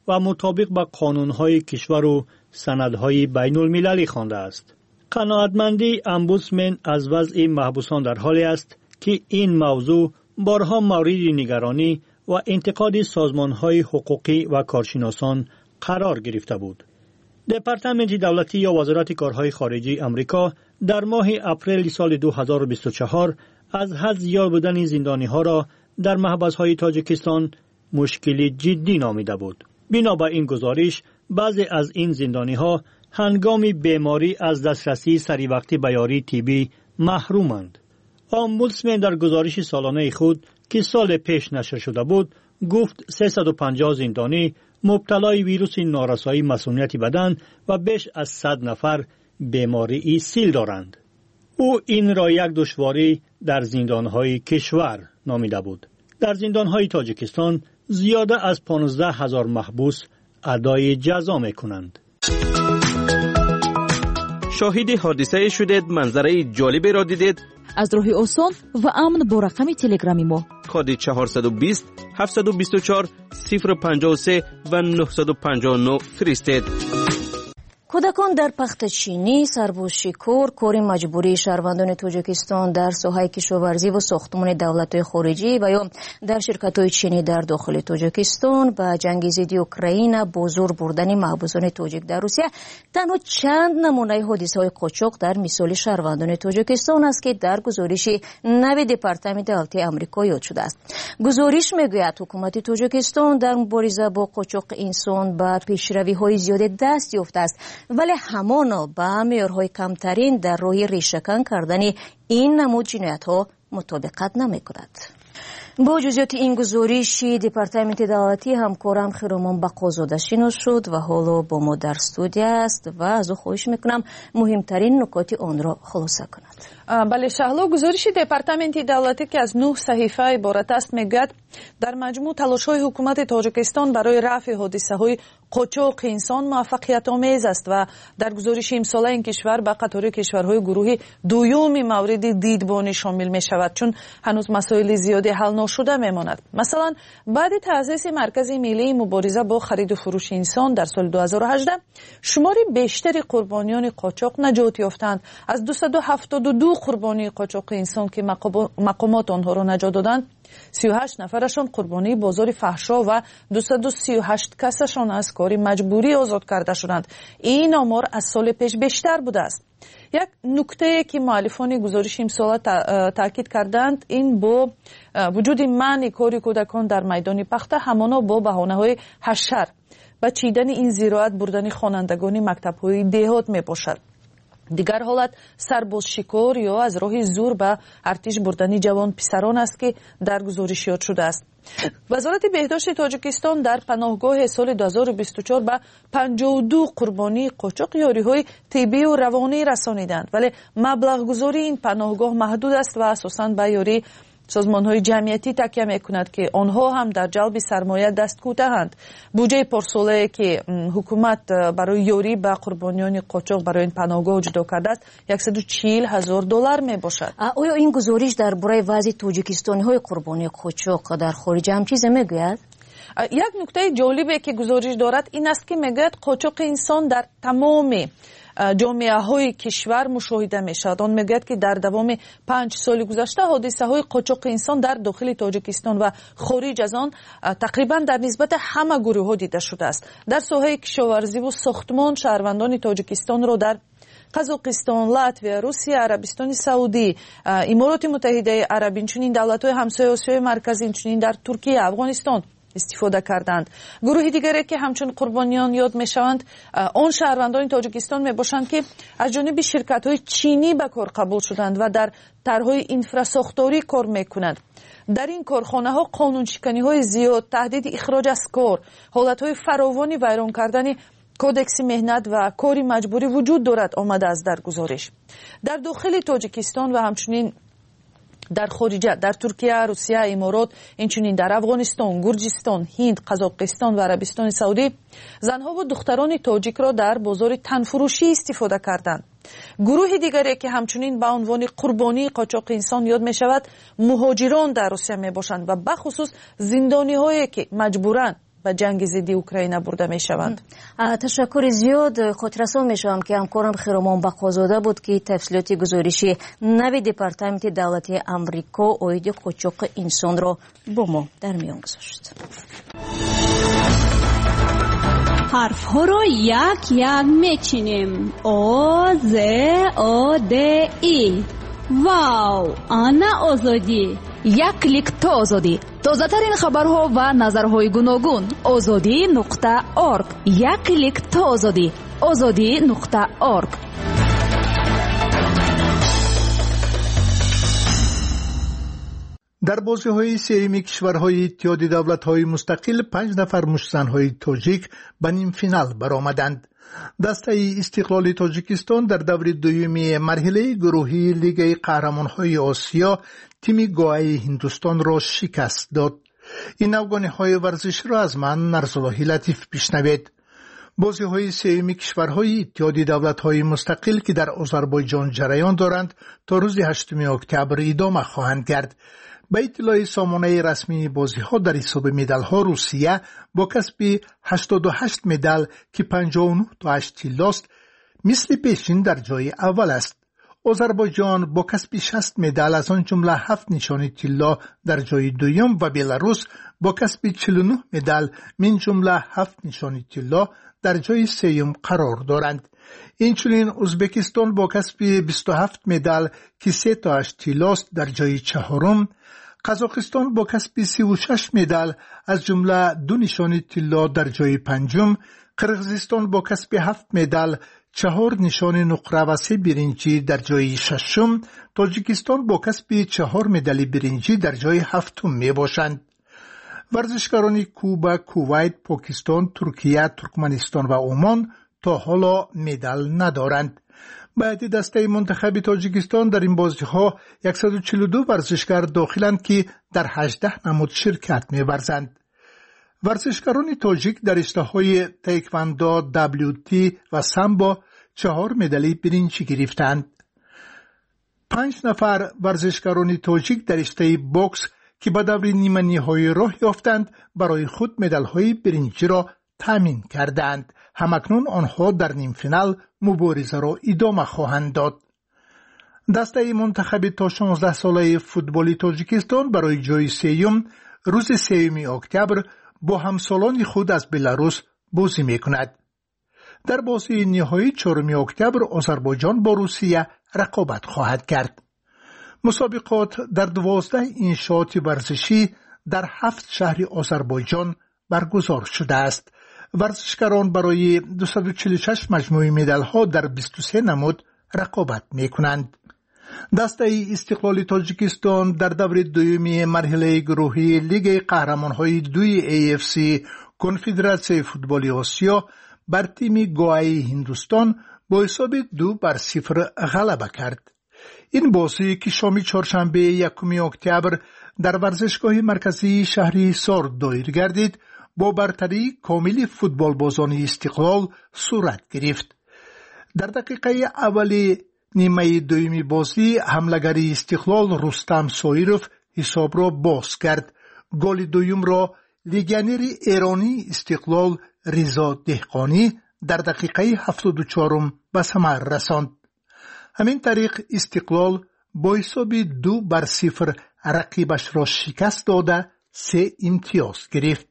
و مطابق با قانونهای کشور و سندهای بین المللی خوانده است. قناعتمندی امبودسمن از وضع محبوسان در حالی است که این موضوع بارها مورد نگرانی و انتقاد سازمانهای حقوقی و کارشناسان قرار گرفته بود. دپارتمنت دولتی یا وزارت کارهای خارجی آمریکا در ماه اپریل سال دو هزار و بیست و چهار از حد زیاد بودن زندانی‌ها را در محبس‌های تاجیکستان مشکل جدی نامیده بود. بنا به این گزارش بعضی از این زندانی‌ها هنگام بیماری از دسترسی سریع به یاری طبی محرومند. امبودسمن در گزارش سالانه خود که سال پیش نشر شده بود گفت سیصد و پنجاه زندانی مبتلای ویروس نارسایی مسمومیت بدن و بیش از صد نفر بیماری سیل دارند. او این را یک دشواری در زندانهای کشور نامیده بود. در زندانهای تاجیکستان زیاده از پانزده هزار محبوس ادای جزا می کنند. شاهد حادثه شدید، منظره جالبی را دیدید؟ از راه آسان و امن با رقم تلگرامی ما کد چهارصد و بیست هفتصد و بیست و چهار صفر پنجاه و سه و نهصد و پنجاه و نه فرستید. کودکان در پخت چینی، سربازشکار، کار مجبوری شهروندان تاجیکستان در ساحه کشاورزی و ساختمان دولت‌های خارجی و یا در شرکت‌های چینی در داخل تاجیکستان و جنگ ضد اوکراین با زور بردن محبوسان تاجیک در روسیه تنها چند نمونه حادثه‌های قاچاق در مثال شهروندان تاجیکستان است که در گزارش نو دپارتمنت دولتی آمریکا یاد شده است. گزارش میگوید حکومت تاجیکستان در مبارزه با قاچاق انسان به پیشروی‌های زیاد دست یافته است، ولی همانا به معیارهای کمترین در راه ریشه‌کن کردن این نمود جنایت‌ها مطابقت نمی‌کند. با جزئیات این گزارش دپارتمنت دولتی همکارم خیرامان بقازاده شناس شد و حالا با ما در استودیو است و از او خواهش میکنم مهمترین نکات آن را خلاصه کند. بله شهلا، گزارش دپارتمنت دولتی که از نه صحیفه عبارت است میگوید در مجموع تلاش‌های حکومت تاجیکستان برای رفع حادثه‌های قاچاق انسان موفقیت آمیز است و در گزارش امساله این کشور به قطار کشورهای گروه دوم مورد دیدبانی شامل می شود، چون هنوز مسائل زیادی حل نشده میماند. مثلا بعد تأسیس مرکز ملی مبارزه با خرید و فروش انسان در سال دو هزار و هجده شمار بیشتری قربانیان قاچاق نجات یافتند. از دویست و هفتاد و دو قربانی قاچاق انسان که مقامات آنها را نجات دادند، سی و هشت نفرشان قربانی بازار فحشا و دویست و سی و هشت کسشان از کار مجبوری آزاد کرده شدند. این آمار از سال پیش بیشتر بوده است. یک نکته که مؤلفان گزارش امسال تاکید کردند این با وجود منع کار کودکان در میدان پخته همانا با بهانه‌های حشر و چیدن این زراعت بردن خوانندگان مکتب‌های دهات میباشد. دیگر حالت سربازشکار یا از راه زور به ارتش بردن جوان پسران است که در گزارش یاد شده است. وزارت بهداشت تاجیکستان در پناهگاه سال دو هزار و بیست و چهار به پنجاه و دو قربانی قاچاق یاری‌های طبی و روانی رسانیدند، ولی مبلغ گذاری این پناهگاه محدود است و اساساً به یاری سازمان‌های جمعیتی تکیه می‌کند که آنها هم در جلب سرمایه دست کوتاهند. بودجه پارساله که حکومت برای یاری به قربانیان قاچاق برای این پناهگاه جدا کرده است صد و چهل هزار دلار میباشد. آیا این گزارش درباره وضع تاجیکستانی‌های قربانی قاچاق در خارج هم چیزی میگوید؟ یک نکته جالبی که گزارش دارد این است که میگوید قاچاق انسان در تمام جامعه های کشور مشاهده می شود. آن میگوید که در دوام پنج سال گذشته حادثه های قاچاق انسان در داخل تاجیکستان و خارج از آن تقریبا در نسبت همه گروه ها دیده شده است. در ساحه کشاورزی و ساختمان شهروندان تاجیکستان را در قزاقستان، لاتویا، روسیه، عربستان سعودی، امارات متحده عرب، چنین دولت‌های همسایه آسیای مرکزی، چنین در ترکیه، افغانستان استفاده کردند. گروه دیگری که همچون قربانیان یاد میشوند آن شهروندان تاجیکستان میباشند که از جانب شرکت‌های چینی به کار قبول شدند و در طرح‌های اینفراساختاری کار میکنند. در این کارخانه ها قانون شکنی های زیاد، تهدید اخراج از کار، حالت های فراوانی ویران کردن کودکس مهنت و کاری مجبوری وجود دارد آمده است. در گزارش در داخل تاجیکستان و همچنین در خارج در ترکیه، روسیه، امارات، اینچنین در افغانستان، گرجستان، هند، قزاقستان و عربستان سعودی زنها و دختران تاجیک را در بازار تنفروشی استفاده کردند. گروه دیگری که همچنین به عنوان قربانی قاچاق انسان یاد می شود مهاجران در روسیه می باشند و بخصوص زندانی هایی که مجبورن به جنگ ضد اوکراین برده می شوند. تشکر زیاد. خاطررسان می شوم که همکارم خیرمان بقازاده بود که تفصیلات گزارشی نوی دپارتمنت دولتی امریکا اوید قاچاق انسان را با ما در میان گذاشت. حرف ها رو یک یک میچینیم. او ز او د ای. واو، آنا آزادی. یک کلیک تا آزادی. تازه ترین خبرها و نظرهای گوناگون. آزادی نقطه آرگ. یک کلیک تا آزادی. آزادی نقطه آرگ. در بازی‌های سوم کشورهای اتحاد دولت‌های مستقل پنج نفر مشت‌زن‌های تاجیک به نیم فینال برآمدند. دسته استقلال تاجیکستان در دور دوم مرحله گروهی لیگ قهرمان‌های آسیا تیم گوای هندوستان را شکست داد. این افغانی‌های ورزش را از من نرسالله لطیف بشنوید. بازی‌های سوم کشورهای اتحاد دولت‌های مستقل که در آذربایجان جریان دارند تا روز هشتم اکتبر ادامه خواهند کرد. به اطلاع سامانه رسمی بازی‌ها در حساب مدال‌ها روسیه با کسب هشتاد و هشت مدال که پنجاه و نه تا هشت طلاست مثل پیشین در جای اول است. آذربایجان با کسب شصت مدال از آن جمله هفت نشان طلا در جای دوم و بلاروس با کسب چهل و نه مدال من جمله هفت نشان طلا در جای سوم قرار دارند. اینچنین ازبکستان با کسب بیست و هفت مدال که سه تا هشت طلاست در جای چهارم، قزاقستان با کسب سی و شش مدال از جمله دو نشان طلا در جای پنجم، قرقیزستان با کسب هفت مدال چهار نشان نقره و سه برنجی در جای ششم، تاجیکستان با کسب چهار مدال برنجی در جای هفتم می باشند. ورزشکاران کوبا، کویت، پاکستان، ترکیه، ترکمنستان و عمان تا حالا مدال ندارند. بعد دسته منتخب تاجیکستان در این بازی‌ها صد و چهل و دو ورزشکار داخلند که در هجده نماد شرکت می‌ورزند. ورزشکاران تاجیک در رشته‌های تایکواندو، دبلیو تی و سامبو چهار مدال برنجی گرفتند. پنج نفر ورزشکاران تاجیک در رشته بوکس که به دور نیمه نهایی راه یافتند برای خود مدال‌های برنجی را تامین کردند. همکنون آنها در نیم فینال مبارزه را ادامه خواهند داد. دسته منتخب تا شانزده ساله فوتبال تاجیکستان برای جای سوم روز سوم اکتبر با همسالان خود از بلاروس بازی میکند. در بازی نهایی چهارم اکتبر آذربایجان با روسیه رقابت خواهد کرد. مسابقات در دوازده انشاءات ورزشی در هفت شهر آذربایجان برگزار شده است. ورزشکاران برای دویست و چهل و شش مجموعه مدال‌ها در بیست و سه نماد رقابت می‌کنند. دسته استقلال تاجیکستان در دور دوم مرحله گروهی لیگ قهرمان‌های دوی ای اف سی کنفدراسیون فوتبال آسیا بر تیم گوای هندوستان با حساب دو بر صفر غلبه کرد. این بازی که شام چهارشنبه یکم اکتبر در ورزشگاه مرکزی شهر حصار دایر گردید با برتری کامل فوتبال بازان استقلال صورت گرفت. در دقیقه اولی نیمه دومی بازی حمله‌گر استقلال رستم سایروف حساب را باز کرد. گل دوم را لگنر ایرانی استقلال رضا دهقانی در دقیقه هفتاد و چهار به ثمر رساند. همین طریق استقلال با حساب دو بر صفر رقیبش را شکست داده سه امتیاز گرفت.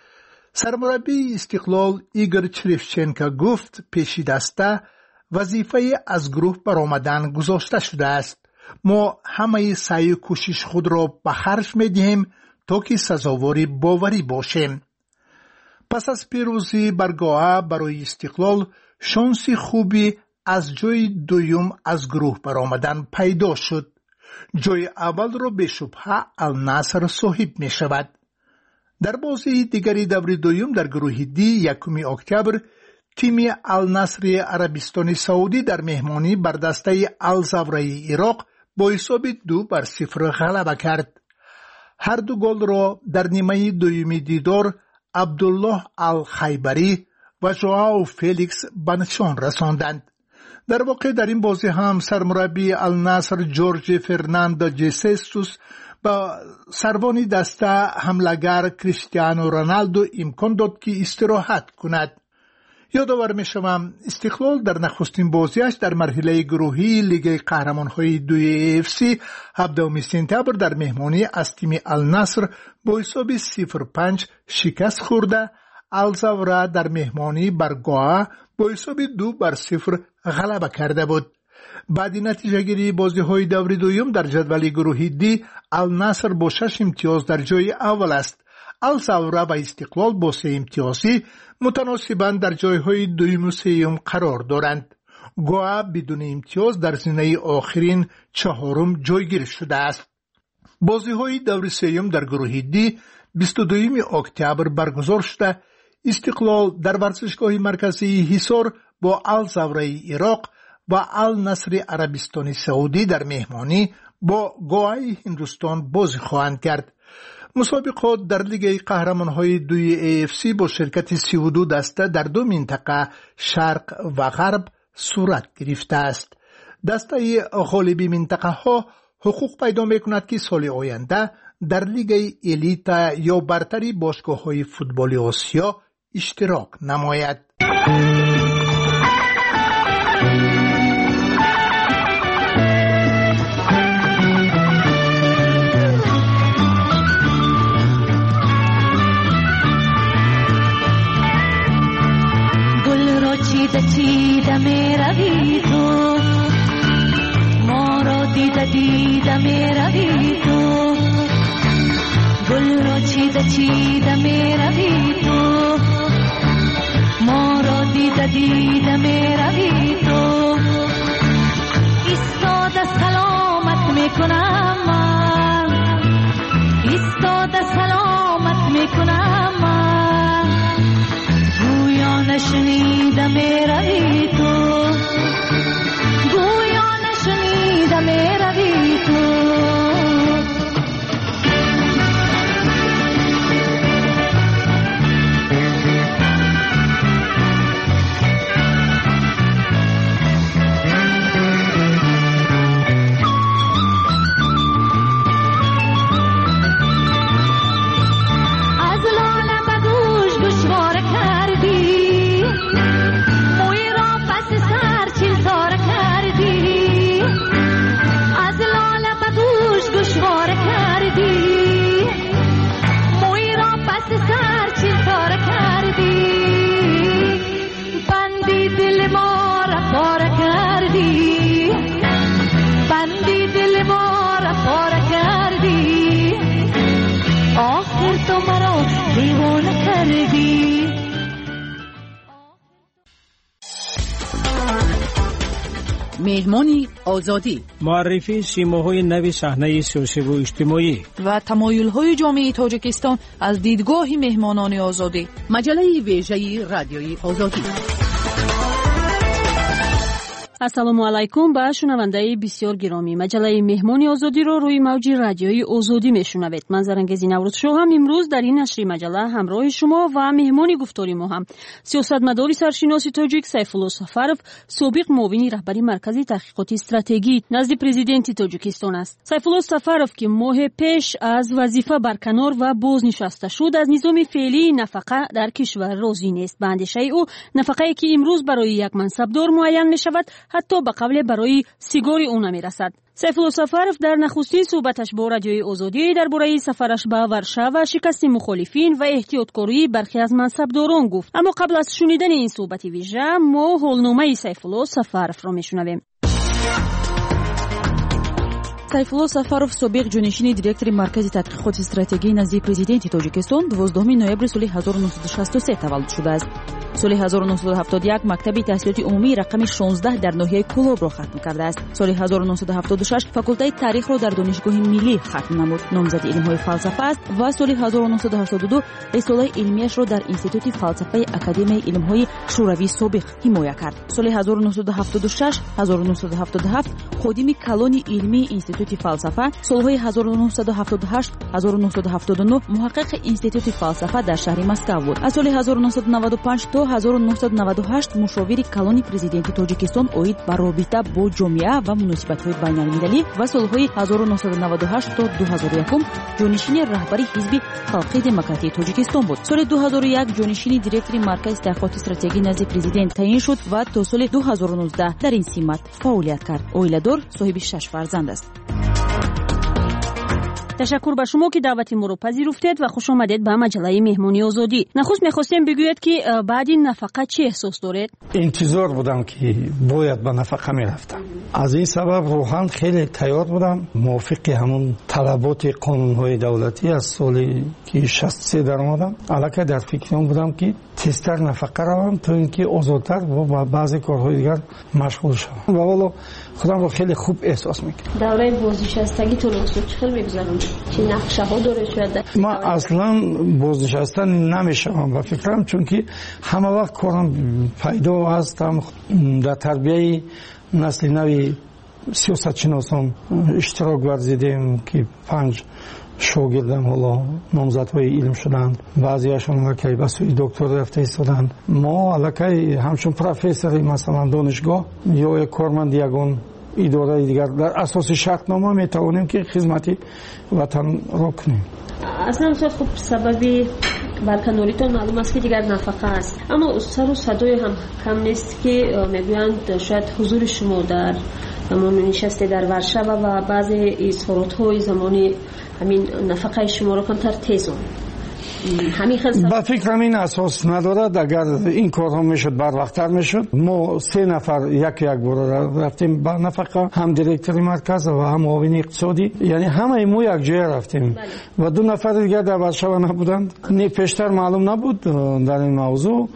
سرمربی استقلال ایگور چریفچنکا گفت پیش دسته وظیفه از گروه برآمدن گذاشته شده است. ما همه سعی و کوشش خود را به خرج می‌دهیم تا که سزاوار باوری باشیم. پس از پیروزی بر گواه برای استقلال شانسی خوبی از جای دوم از گروه برآمدن پیدا شد. جای اول را به شبهه النصر صاحب می شود. در بازی دیگری دور دوم در گروه دی یکم اکتبر تیم النصر عربستان سعودی در مهمانی بر دسته الزوره عراق با حساب دو بر صفر غلبه کرد. هر دو گل را در نیمه دومی دیدار عبدالله الخیبری و ژائو فلیکس به نشان رساندند. در واقع در این بازی هم سرمربی النصر جورج فرناندو جیسوس با سروان دسته حمله‌گر کریستیانو رونالدو امکان داد که استراحت کند. یادآور می‌شوم استقلال در نخستین بازیش در مرحله گروهی لیگ قهرمان‌های دوی اف سی هفدهم سپتامبر در مهمانی از تیم النصر با حساب صفر پنج شکست خورده، الزاورا در مهمانی بر گوآ با حساب دو بر صفر غلبه کرده بود. بعد نتیجه گیری بازی های دور دوم در جدول گروهی دی، النصر با شش امتیاز در جای اول است. الزاورا و استقلال با سه امتیازی متناسباً در جایهای دوم و سوم قرار دارند. گوآ بدون امتیاز در زینه آخرین چهارم جایگیر شده است. بازی های دور سوم در گروه دی بیست و دوم اکتبر برگزار شده. استقلال در ورزشگاه مرکزی حصار با الزاورای عراق و النصر عربستان سعودی در مهمانی با گوآی هندوستان بازی خواهند کرد. مسابقات در لیگ قهرمان‌های دوی ای اف سی با شرکت سی و دو دسته در دو منطقه شرق و غرب صورت گرفته است. دسته غالبی منطقه ها حقوق پیدا می‌کند که سال آینده در لیگ الیت یا برتری باشگاه‌های فوتبال آسیا اشتراک نماید. چیده چیده می روی تو، ما را دیده دیده می روی تو، گل را چیده چیده می روی تو، ما را دیده دیده می روی تو. ایستاده سلامت می کنم من، ایستاده سلامت می کنم من، گویا نشنیده می روی تو، گویا نشنیده می روی تو. مهمانی آزادی، معرفی سیماهای نوی صحنه سیاسی و اجتماعی و تمایل‌های جامعه تاجیکستان از دیدگاه مهمانان آزادی. مجله ویژه رادیوی آزادی. ассалому алайкум ба шунавандаи бисёр гиромӣ. маҷалаи меҳмони озодиро рӯи мавҷи радиои озодӣ мешунавед. ман зарангези наврӯзшоҳ ҳам имрӯз дар ин нашри маҷала ҳамроҳи шумо ва меҳмони гуфтори мо ҳам сиёсатмадори саршиноси тоҷик сайфулло сафаров, собиқ муовини раҳбари маркази таҳқиқоти стратегӣ назди президенти тоҷикистон аст. сайфулло сафаров ки моҳе пеш аз вазифа барканор ва бознишаста шуд, аз низоми феълии нафақа дар кишвар розӣ нест. ба андешаи ӯ нафақае ки имрӯз барои як мансабдор муайян мешавад ҳатто ба қавле барои сигори ӯ намерасад. сайфулло сафаров дар нахустин суҳбаташ бо радиои озодӣ дар бораи сафараш ба варшава, шикасти мухолифин ва эҳтиёткории бархе аз мансабдорон гуфт. аммо қабл аз шунидани ин суҳбати вижа, мо ҳолномаи сайфулло сафаровро мешунавем. сайфулло сафаров, собиқ ҷонишини директори маркази тадқиқоти стратегӣ назди президенти тоҷикистон, дувоздуҳуми ноябри соли ҳазору нуҳсаду шасту се таваллуд шудааст. соли ҳазору нуҳсаду ҳафтоду як мактаби таҳсилоти умумии рақами шонздаҳ дар ноҳияи Кӯлобро хатм кардааст. соли ҳазору нуҳсаду ҳафтоду шаш факултаи таърихро дар донишгоҳи миллӣ хатм намуд. номзади илмҳои фалсафа аст ва соли ҳазору нуҳсаду ҳаштоду ду рисолаи илмияшро дар институти фалсафаи академияи илмҳои шӯравии собиқ ҳимоя кард. соли ҳазору нуҳсаду ҳафтоду шаш ҳазору нуҳсаду ҳафтоду ҳафт ходими калони илмии институти اینستیتوت فلسفه، سالهای هزار و نهصد و هفتاد و هشت هزار و نهصد و هفتاد و نه محقق اینستیتوت فلسفه در شهر مسکو بود. از سال هزار و نهصد و نود و پنج تا هزار و نهصد و نود و هشت مشاور کلون پرزیدنت تاجیکستان اوید بر رابطه با جامعه و مناسبت‌های بین‌المللی و سالهای هزار و نهصد و نود و هشت تا دو هزار و یک جانشین رهبری حزب خلقی دموکراتی تاجیکستان بود. سال دو هزار و یک جانشین دیرکتور مرکز تحقیقات استراتژی نزد پرزیدنت تعیین شد و تا سال دو هزار و نوزده در این سمت فعالیت کرد. اویله‌دار صاحب شش فرزند است. تشکر به شما که دعوت ما رو پذیرفتید و خوش آمدید به مجله مهمانی آزادی. نخست می‌خواستیم بگویید که بعد این نفقه چه احساس دارید؟ انتظار بودم که باید به نفقه میرفتم. از این سبب روحاً خیلی تیار بودم. موافق همون طلبات قانون‌های دولتی از سالی که شصت و سه در اومدم. الکی در فکر بودم که تستر نفقه روم تا اینکه آزادتر و بعضی کارهای دیگر مشغول شوم. و والا خودم رو خیلی خوب احساس میکنم. دوره بازنشستگی تو لوسو چقدر میگذرونید؟ چه نقشه ها داره شاید؟ من اصلا بازنشستن نمیشم و فکرم چون که همه وقت کارم پیدا هستم در تربیه نسل نوی سیاست شناسان اشتراک ورزیدیم که پنج شاگردم حالا نامزدهای علم شدند، بعضیاشون الکی به سوی دکتر رفته ایستادند. ما الکی همچون پروفسور مثلا دانشگاه یا یک کارمند یگان اداره دیگر در اساس شرطنامه میتوانیم که خدمت وطن را کنیم. اصلا خب سببی برکناریتون معلوم است که دیگر نفقه است، اما سر و صدای هم کم نیست که میگویند شاید حضور شما در زمان نشسته در ورشبه و بعضی اظهارات های زمانی همین نفقه شما رو کمتر تیزون همین خلصه با فکرم این اساس ندارد. اگر این کارها میشد بر وقتتر میشد. ما سه نفر یک یک بار رفتیم با نفقه، هم دیرکتور مرکز و هم معاون اقتصادی، یعنی همه ما یک جای رفتیم. بله. و دو نفر دیگر در ورشبه نبودند. نه پیشتر معلوم نبود در این موضوع.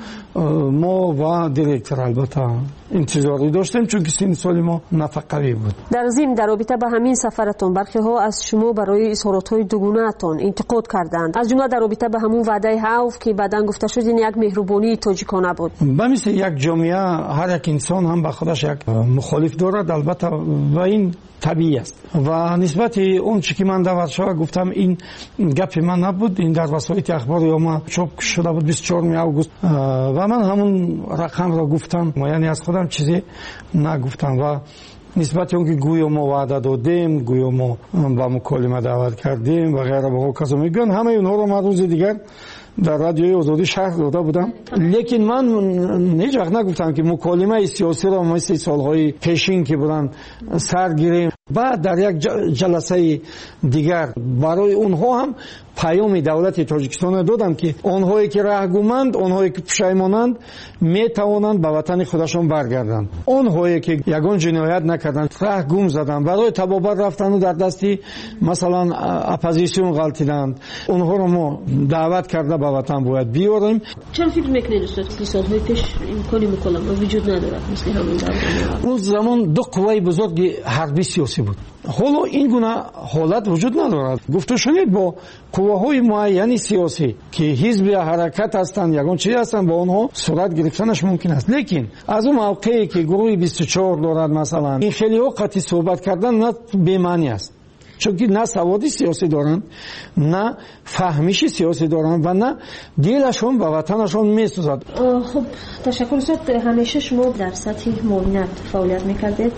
ما و دیرکتور البته انتظاری داشتیم چون که سن سال ما نفقه‌ای بود. در ضمن در رابطه با همین سفرتون برخی ها از شما برای اظهارات‌های دوگانه‌تان انتقاد کردند، از جمله در رابطه با همون وعده هاوف که بعداً گفته شد این یک مهربانی تاجیکانه بود. به مثل یک جامعه هر یک انسان هم به خودش یک مخالف دارد البته و این طبیعی است. و نسبت اون چی که من در ورشبه گفتم این گپ من نبود، این در وسایل اخبار یوم چاپ شده بود بیست و چهارم اوگوست و من همون رقم را گفتم، یعنی از خودم چیزی نگفتم. و نسبت اون که گویا ما وعده دادیم، گویا ما با مکالمه دعوت کردیم و غیره به هر کس میگن، همه اونها رو من روز دیگر در رادیوی آزادی شهر داده بودم. لیکن من هیچ وقت نگفتم که مکالمه سیاسی را مثل سالهای پیشین که بودن سر گیریم. بعد در یک جلسه دیگر برای اونها هم پیام دولت تاجیکستان دادم که آنهایی که راهگومند، آنهایی که پشیمانند میتوانند به وطن خودشان برگردند. آنهایی که یگان جنایت نکردند، راهگم زدند، برای تبابت رفتند و در دستی مثلا اپوزیسیون غلطیدند، اونها رو ما دعوت کرده به وطن باید بیاریم. چرا فکر میکنید استاد که سالهای پیش امکانی مکالمه وجود ندارد مثل همون در اون زمان دو قوه بزرگ حربی سیاسی بود. حالا این گونه حالت وجود ندارد. گفته شنید با قوه‌های معینی سیاسی که حزب حرکت هستند یگان چیز هستند با آنها صورت گرفتنش ممکن است. لیکن از اون موقعی که گروه بیست و چهار دارد مثلا این خیلی وقتی صحبت کردن نه به معنی است، چون که نه سوادی سیاسی دارن، نه فهمیشی سیاسی دارن و نه دیلشون به وطنشون میسوزد. خب تشکر استاد. همیشه شما در سطح معاونت فعالیت میکردید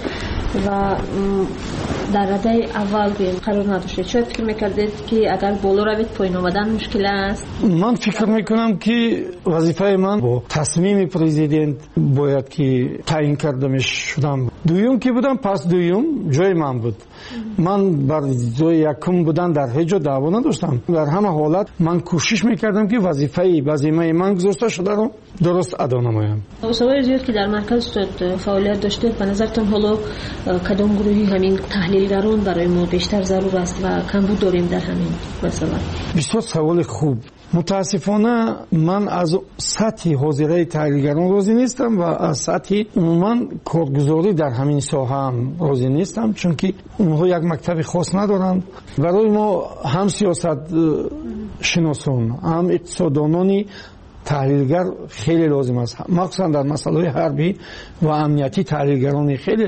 و در رده اول قرار نداشتید. شاید فکر میکردید که اگر بالا روید پایین آمدن مشکل است؟ من فکر میکنم که وظیفه من با تصمیم پرزیدنت باید که تعیین کرده شدم. دویم که بودم پس دویم جای من بود. من بر جای یکم بودن در هیچ جا دعوا نداشتم. در همه حالت من کوشش میکردم که وظیفه وظیفه من گذاشته شده رو درست ادا نمایم. سوال زیاد که در مرکز استاد فعالیت داشتید، به نظرتون حالا کدام گروهی همین تحلیلگران برای ما بیشتر ضرور است و کمبود داریم در همین مسئله؟ بسیار سوال خوب. متاسفانه من از سطح حاضره تحلیلگران راضی نیستم و از سطح عموما کارگزاری در همین ساحه هم راضی نیستم، چون که اونها یک مکتب خاص ندارند. برای ما هم سیاست شناسان هم اقتصاددانانی تحلیلگر خیلی لازم است، مخصوصا در مسائل حربی و امنیتی تحلیلگران خیلی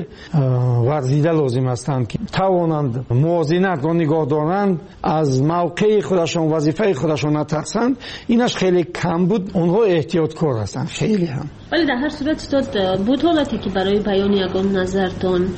ورزیده لازم هستند که توانند موازنت را نگاه دارند، از موقع خودشان وظیفه خودشان نترسند. اینش خیلی کم بود، اونها احتیاطکار هستند خیلی هم. ولی در هر صورت استاد بود حالتی که برای بیان یگان نظرتان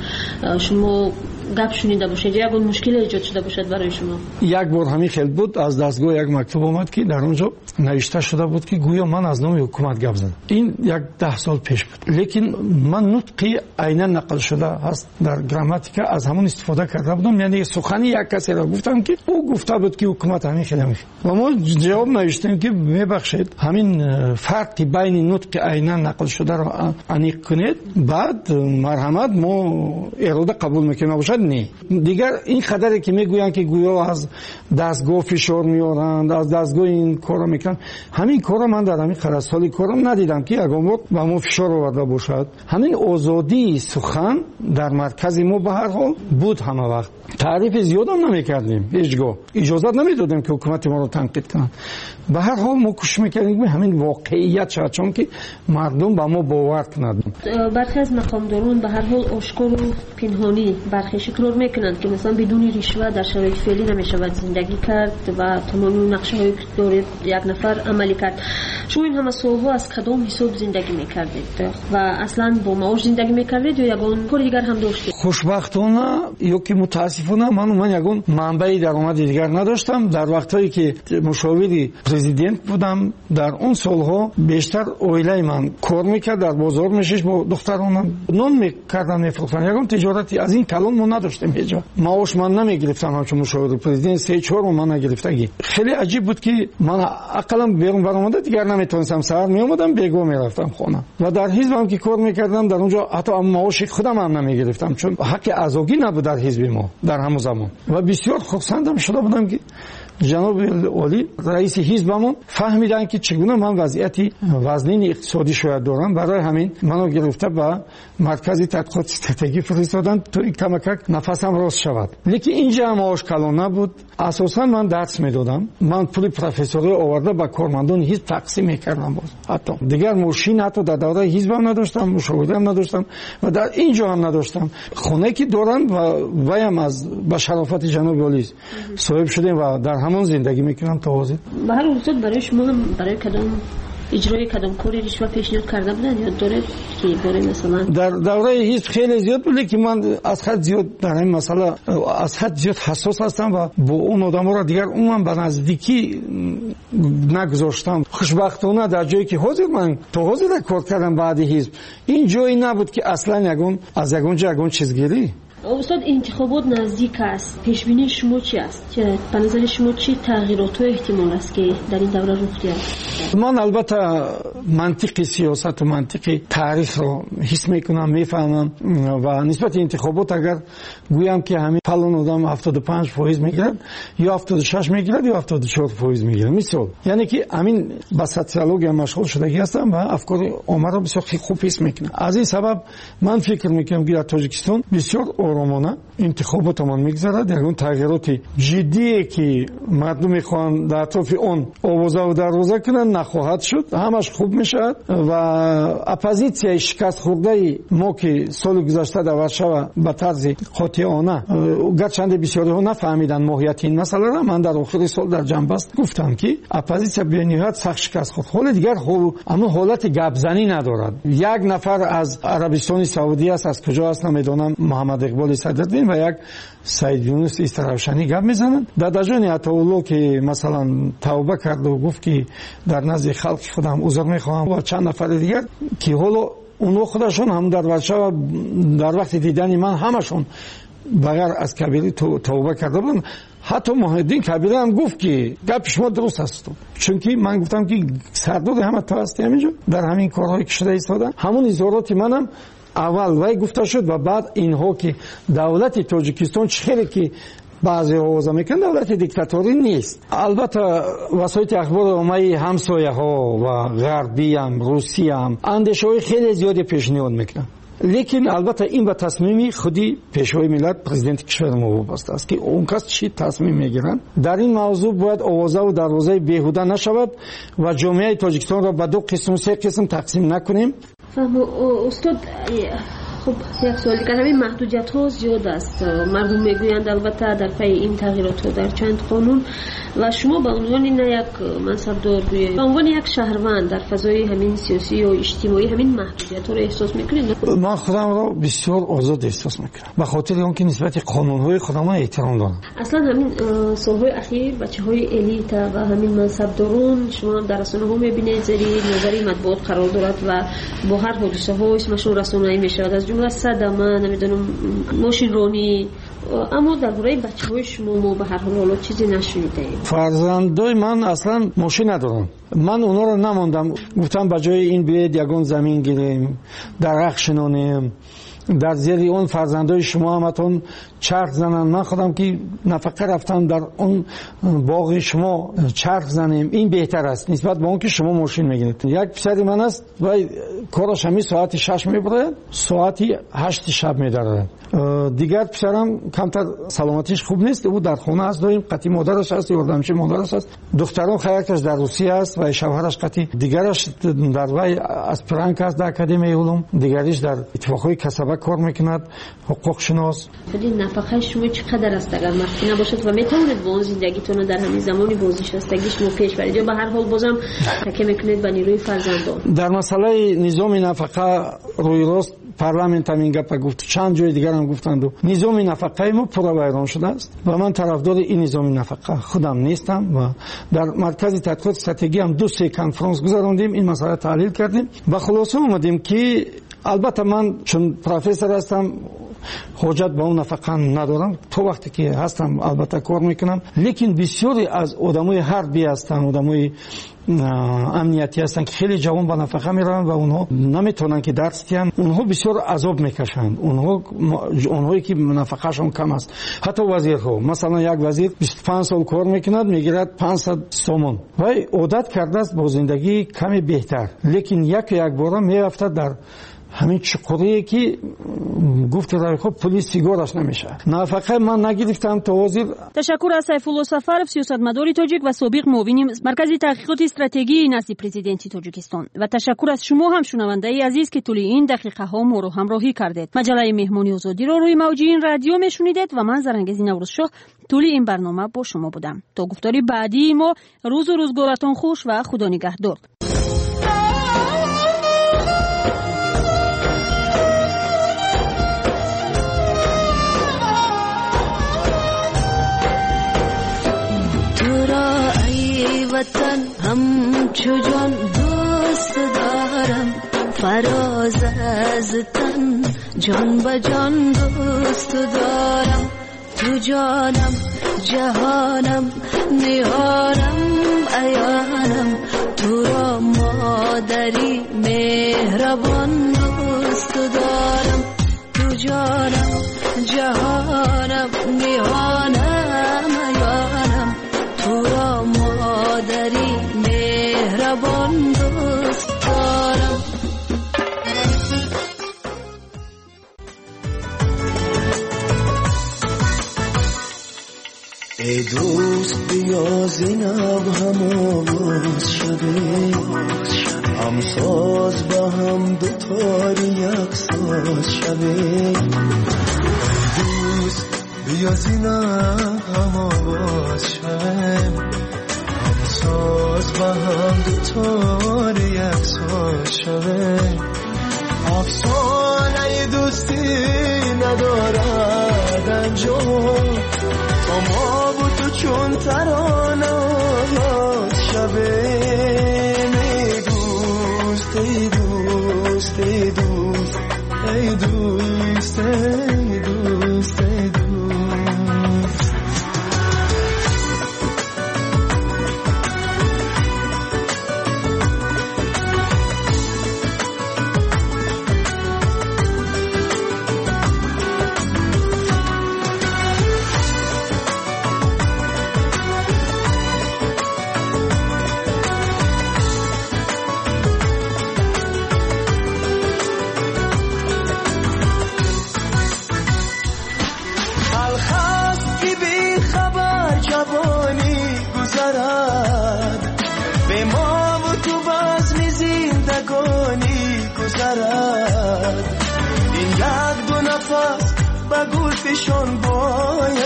شما گپ شنیده باشید، یگان مشکل ایجاد شده باشد برای شما؟ یک بار همین خیلی بود، از دستگاه یک مکتوب آمد که در اونجا نوشته شده بود که گویا من از نام حکومت گپ زدم. این یک ده سال پیش بود، لیکن من نطقی عیناً نقل شده هست در گراماتیکا از همون استفاده کرده بودم، یعنی سخنی یک کسی را گفتم که او گفته بود که حکومت همین خیلی میخواد و ما جواب نوشتیم که میبخشید همین فرقی بین نطق عیناً نقل شده را انیق کنید، بعد مرحمت ما اراده قبول میکنیم باشد. نه دیگر این خبری که میگویند که گویا از دستگاه فشار میارند، از دستگاه این کارا میکنن، همین کارا من در همین خلاص سالی کارم ندیدم که یگان وقت با ما فشار آورده باشد. همین آزادی سخن در مرکز ما به هر حال بود، همه وقت تعریف زیاد هم نمیکردیم، هیچگاه اجازه نمیدادیم که حکومت ما رو تنقید کنند. به هر حال ما کوشش میکردیم همین واقعیت شد، چون که مردم با ما باور کنند. برخی از مقامداران به هر حال آشکار و پنهانی برخی شکل میکنند که مثلا بدون رشوه در شرایط فعلی نمیشود زندگی کرد و تمام نقشه های داره یک نفر عملی کرد. شما این همه سالها از کدام حساب زندگی میکردید و اصلا با معاش زندگی میکردید یا یگان کار دیگر هم داشتید؟ خوشبختانه یا که متاسفانه من من یگان منبع درآمد دیگر نداشتم. در وقتایی که مشاوری پرزیدنت بودم در اون سالها بیشتر اویلای من کار میکرد، در بازار میشش با دخترانم نون میکردن میفروختن. یگان تجارتی از این کلان ما نداشتیم هیچ جا. معاش من نمیگرفتم، همچون مشاور پرزیدنت سه چهار من نگرفتگی. خیلی عجیب بود که من عقلم بیرون برآمده دیگر نمیتونستم، سحر میومدم بیگو میرفتم خونه و در حزبم که کار میکردم در اونجا حتی معاش خودم هم نمیگرفتم، چون حق آزادی نبود در حزب ما در همون زمان و بسیار خوشحالم شده بودم که جناب عالی رئیس حزبمون فهمیدن که چگونه من وضعیتی وزنین اقتصادی شاید دارم، برای همین منو گرفته به مرکز تحقیقات استراتژی فرستادن تا این کمک نفسم راست شود. لیکن اینجا معاش کلان نبود، اساسا من درس میدادم، من پول پروفسوری آورده با کارمندان حزب تقسیم میکردم. باز حتی دیگر ماشین حتی در دوره حزبم نداشتم، مشاوره هم نداشتم و در اینجا هم نداشتم. خونه که دارم و وایم از با شرافت جناب عالی صاحب شدیم و در همون زندگی میکنم تا حاضر. به هر صورت برای شما هم برای کدام اجرای کدام کاری رشوه پیشنهاد کرده بودن یا داره که برای مثلا در دوره حزب خیلی زیاد بود، که من از حد زیاد در این مسئله از حد زیاد حساس هستم و با اون آدما را دیگر اونم به نزدیکی نگذاشتم. خوشبختانه در جایی که حاضر من تو حاضر کار کردم بعد حزب، این جایی نبود که اصلا یگون از یگون جا یگون چیزگیری. استاد انتخابات نزدیک است، پیش بینی شما چی است؟ به نظر شما چه تغییرات و احتمال است که در این دوره رخ دهد؟ من البته منطق سیاست و منطق تاریخ رو حس میکنم، میفهمم و نسبت انتخابات اگر گویم که همین فلان آدم هفتاد و پنج فایز میگیرد یا هفتاد و شش میگیرد یا هفتاد و چهار فایز میگیرد، مثلا یعنی که همین با سوسیولوژی مشغول شدگی هستم و افکار عامه رو بسیار خوب حس میکنم. از این سبب من فکر میکنم که در تاجیکستان بسیار آرامانه انتخابات من میگذرد. یگان تغییرات جدی که مردم میخوان در اطراف اون آوازه و دروازه کنن نخواهد شد، همش خوب میشد و اپوزیسیای شکست خورده ما که سال گذشته در ورشو به طرز قاطعانه گرچند بسیاری ها نفهمیدن ماهیت این مسئله را، من در آخر سال در جنبست گفتم که اپوزیسیا به نهایت سخت شکست خورد. حال دیگر اما حالت گپزنی ندارد. یک نفر از عربستان سعودی است، از کجا است نمیدونم، محمد اقبال صدرالدین و یک سید یونس استراوشنی گپ میزنن. داداجان عطاالله که مثلا توبه کرد و گفت که در نزد خلق خودم عذر میخوام و چند نفر دیگر که حالا اونها خودشون هم در ورشو در وقت دیدن من همشون بغیر از کبیری توبه کرده بودن. حتی محمدین کبیری هم گفت که گپ شما درست است، چون که من گفتم که سرداد همه تا هستی همینجا در همین کارهایی که شده ایستادن. همون اظهارات منم اول وای گفته شد و بعد اینها که دولت تاجیکستان چخیلی که بعضی آوازه میکن دولت دیکتاتوری نیست. البته وسایل اخبار عمومی همسایه ها و غربی هم روسی هم اندیشه های خیلی زیادی پیشنهاد میکنن لیکن البته این به تصمیمی خودی پیشوای ملت پرزیدنت کشور ما وابسته است که اون کس چی تصمیم میگیرن. در این موضوع باید آوازه و دروازه بیهوده نشود و جامعه تاجیکستان را به دو قسم سه قسم تقسیم نکنیم. استاد خب یک سوالی که همین محدودیت ها زیاد است. مردم میگویند البته در پی این تغییرات در چند قانون و شما به عنوان نه یک منصبدار به عنوان یک شهروند در فضای همین سیاسی و اجتماعی همین محدودیت ها رو احساس میکنید؟ من خودم رو بسیار آزاد احساس میکنم به خاطر اینکه نسبت قانون های خودم احترام دارم. اصلا همین سالهای اخیر بچه های الیت و همین منصبداران شما در رسانه ها میبینید زیر نظری مطبوعات قرار دارد و با هر حادثه ها اسمشون رسانه‌ای میشود، از جمله صدمه نمیدونم ماشین رانی. اما درباره بچه‌های شما ما به هر حال حالا چیزی نشنیدیم. فرزندای من اصلا ماشین ندارن. من اونا رو نموندم، گفتم به جای این بیاید یگان زمین گیریم، درخت شنونیم، در زیر اون فرزندای شما همتون چرخ زنن. من خودم که نفقه رفتم در اون باغ شما چرخ زنیم، این بهتر است نسبت به اون که شما ماشین میگیرید. یک پسری من است و کارش همی ساعت شش میبره، ساعتی هشت شب میداره. دیگر پسرم کمتر سلامتیش خوب نیست، او در خونه است، داریم قطعی مادرش است، یاردمچی مادرش است. دخترم خیرکش در روسیه است و شوهرش قطعی، دیگرش در وی اسپرانک است در اکادمی علوم، دیگریش در اتفاقهای کسبه کار میکند، حقوق شناس. بدین نفقه شما چقدر است اگر مخفی نباشد و میتونید با اون زندگیتون در همین زمانی بازنشستگیش مو پیش برید یا به هر حال بازم تکیه میکنید به نیروی فرزندان؟ در مسئله نظام نفقه روی راست پارلمنت هم این گپ گفت، چند جای دیگر هم گفتند. نظام نفقه ما پورا ویران شده است و من طرفدار این نظام نفقه خودم نیستم و در مرکز تحقیقات استراتژی هم دو سه کنفرانس گذراندیم، این مسئله تحلیل کردیم و خلاصه اومدیم که البته من چون پروفسور هستم حاجت به اون نفقه ندارم، تو وقتی که هستم البته کار میکنم، لیکن بسیاری از آدمای حربی هستن، آدمای امنیتی هستن که خیلی جوان با نفقه میرن و اونها نمیتونن که درس بدن، اونها بسیار عذاب میکشند. اونها اونهایی که نفقهشون کم است، حتی وزیرها، مثلا یک وزیر بیست و پنج سال کار میکند میگیرد پانصد سومون و عادت کرده است با زندگی کمی بهتر، لیکن یک یک بار میرفته در همین چقوریه که گفت رای خب پلیس سیگارش نمیشه. نفقه من نگرفتم تا وزیر. تشکر از سیفالله سفرов سیاستمدار تاجیک و سابق معاون مرکز تحقیقات استراتژی نزد پرزیدنت تاجیکستان و تشکر از شما هم شنونده عزیز که طول این دقیقه ها ما رو همراهی کردید. مجله مهمانی آزادی رو روی موجی این رادیو میشنیدید و من زرنگزی نوروزشاه طول این برنامه با شما بودم. تا گفتاری بعدی ما روز و روزگارتون خوش و خدا نگهدار. وطن همچو جان دوست دارم، فراز از تن جان به جان دوست دارم. تو جانم جهانم نهانم عیانم، تو را مادری مهربان دوست دارم. تو جانم جهانم نهانم عیانم، تو را مادری مهربان دوست دارم. ای دوست بیا زینب هم آواز شده، هم ساز با هم دوتاری یک ساز شده. ای دوست بیا زینب هم آواز شده، ساز با هم دوتار یک ساز شده. افسانه دوستی ندارد انجام، با ما بود تو چون ترانه شبه. ای دوست ای دوست ای دوست ای دوست ای دوست ای دوست.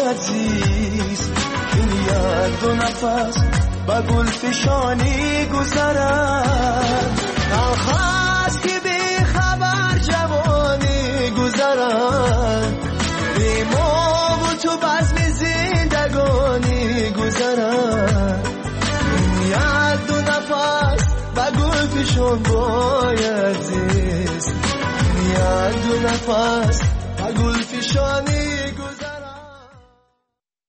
باید زیست این یک دو نفس با گل فشانی گذرد تلخست که بی خبر جوانی گذرد بی ما و تو بزم زندگانی گذرد یک دو نفس با گل فشان باید زیست یک دو نفس با گل فشانی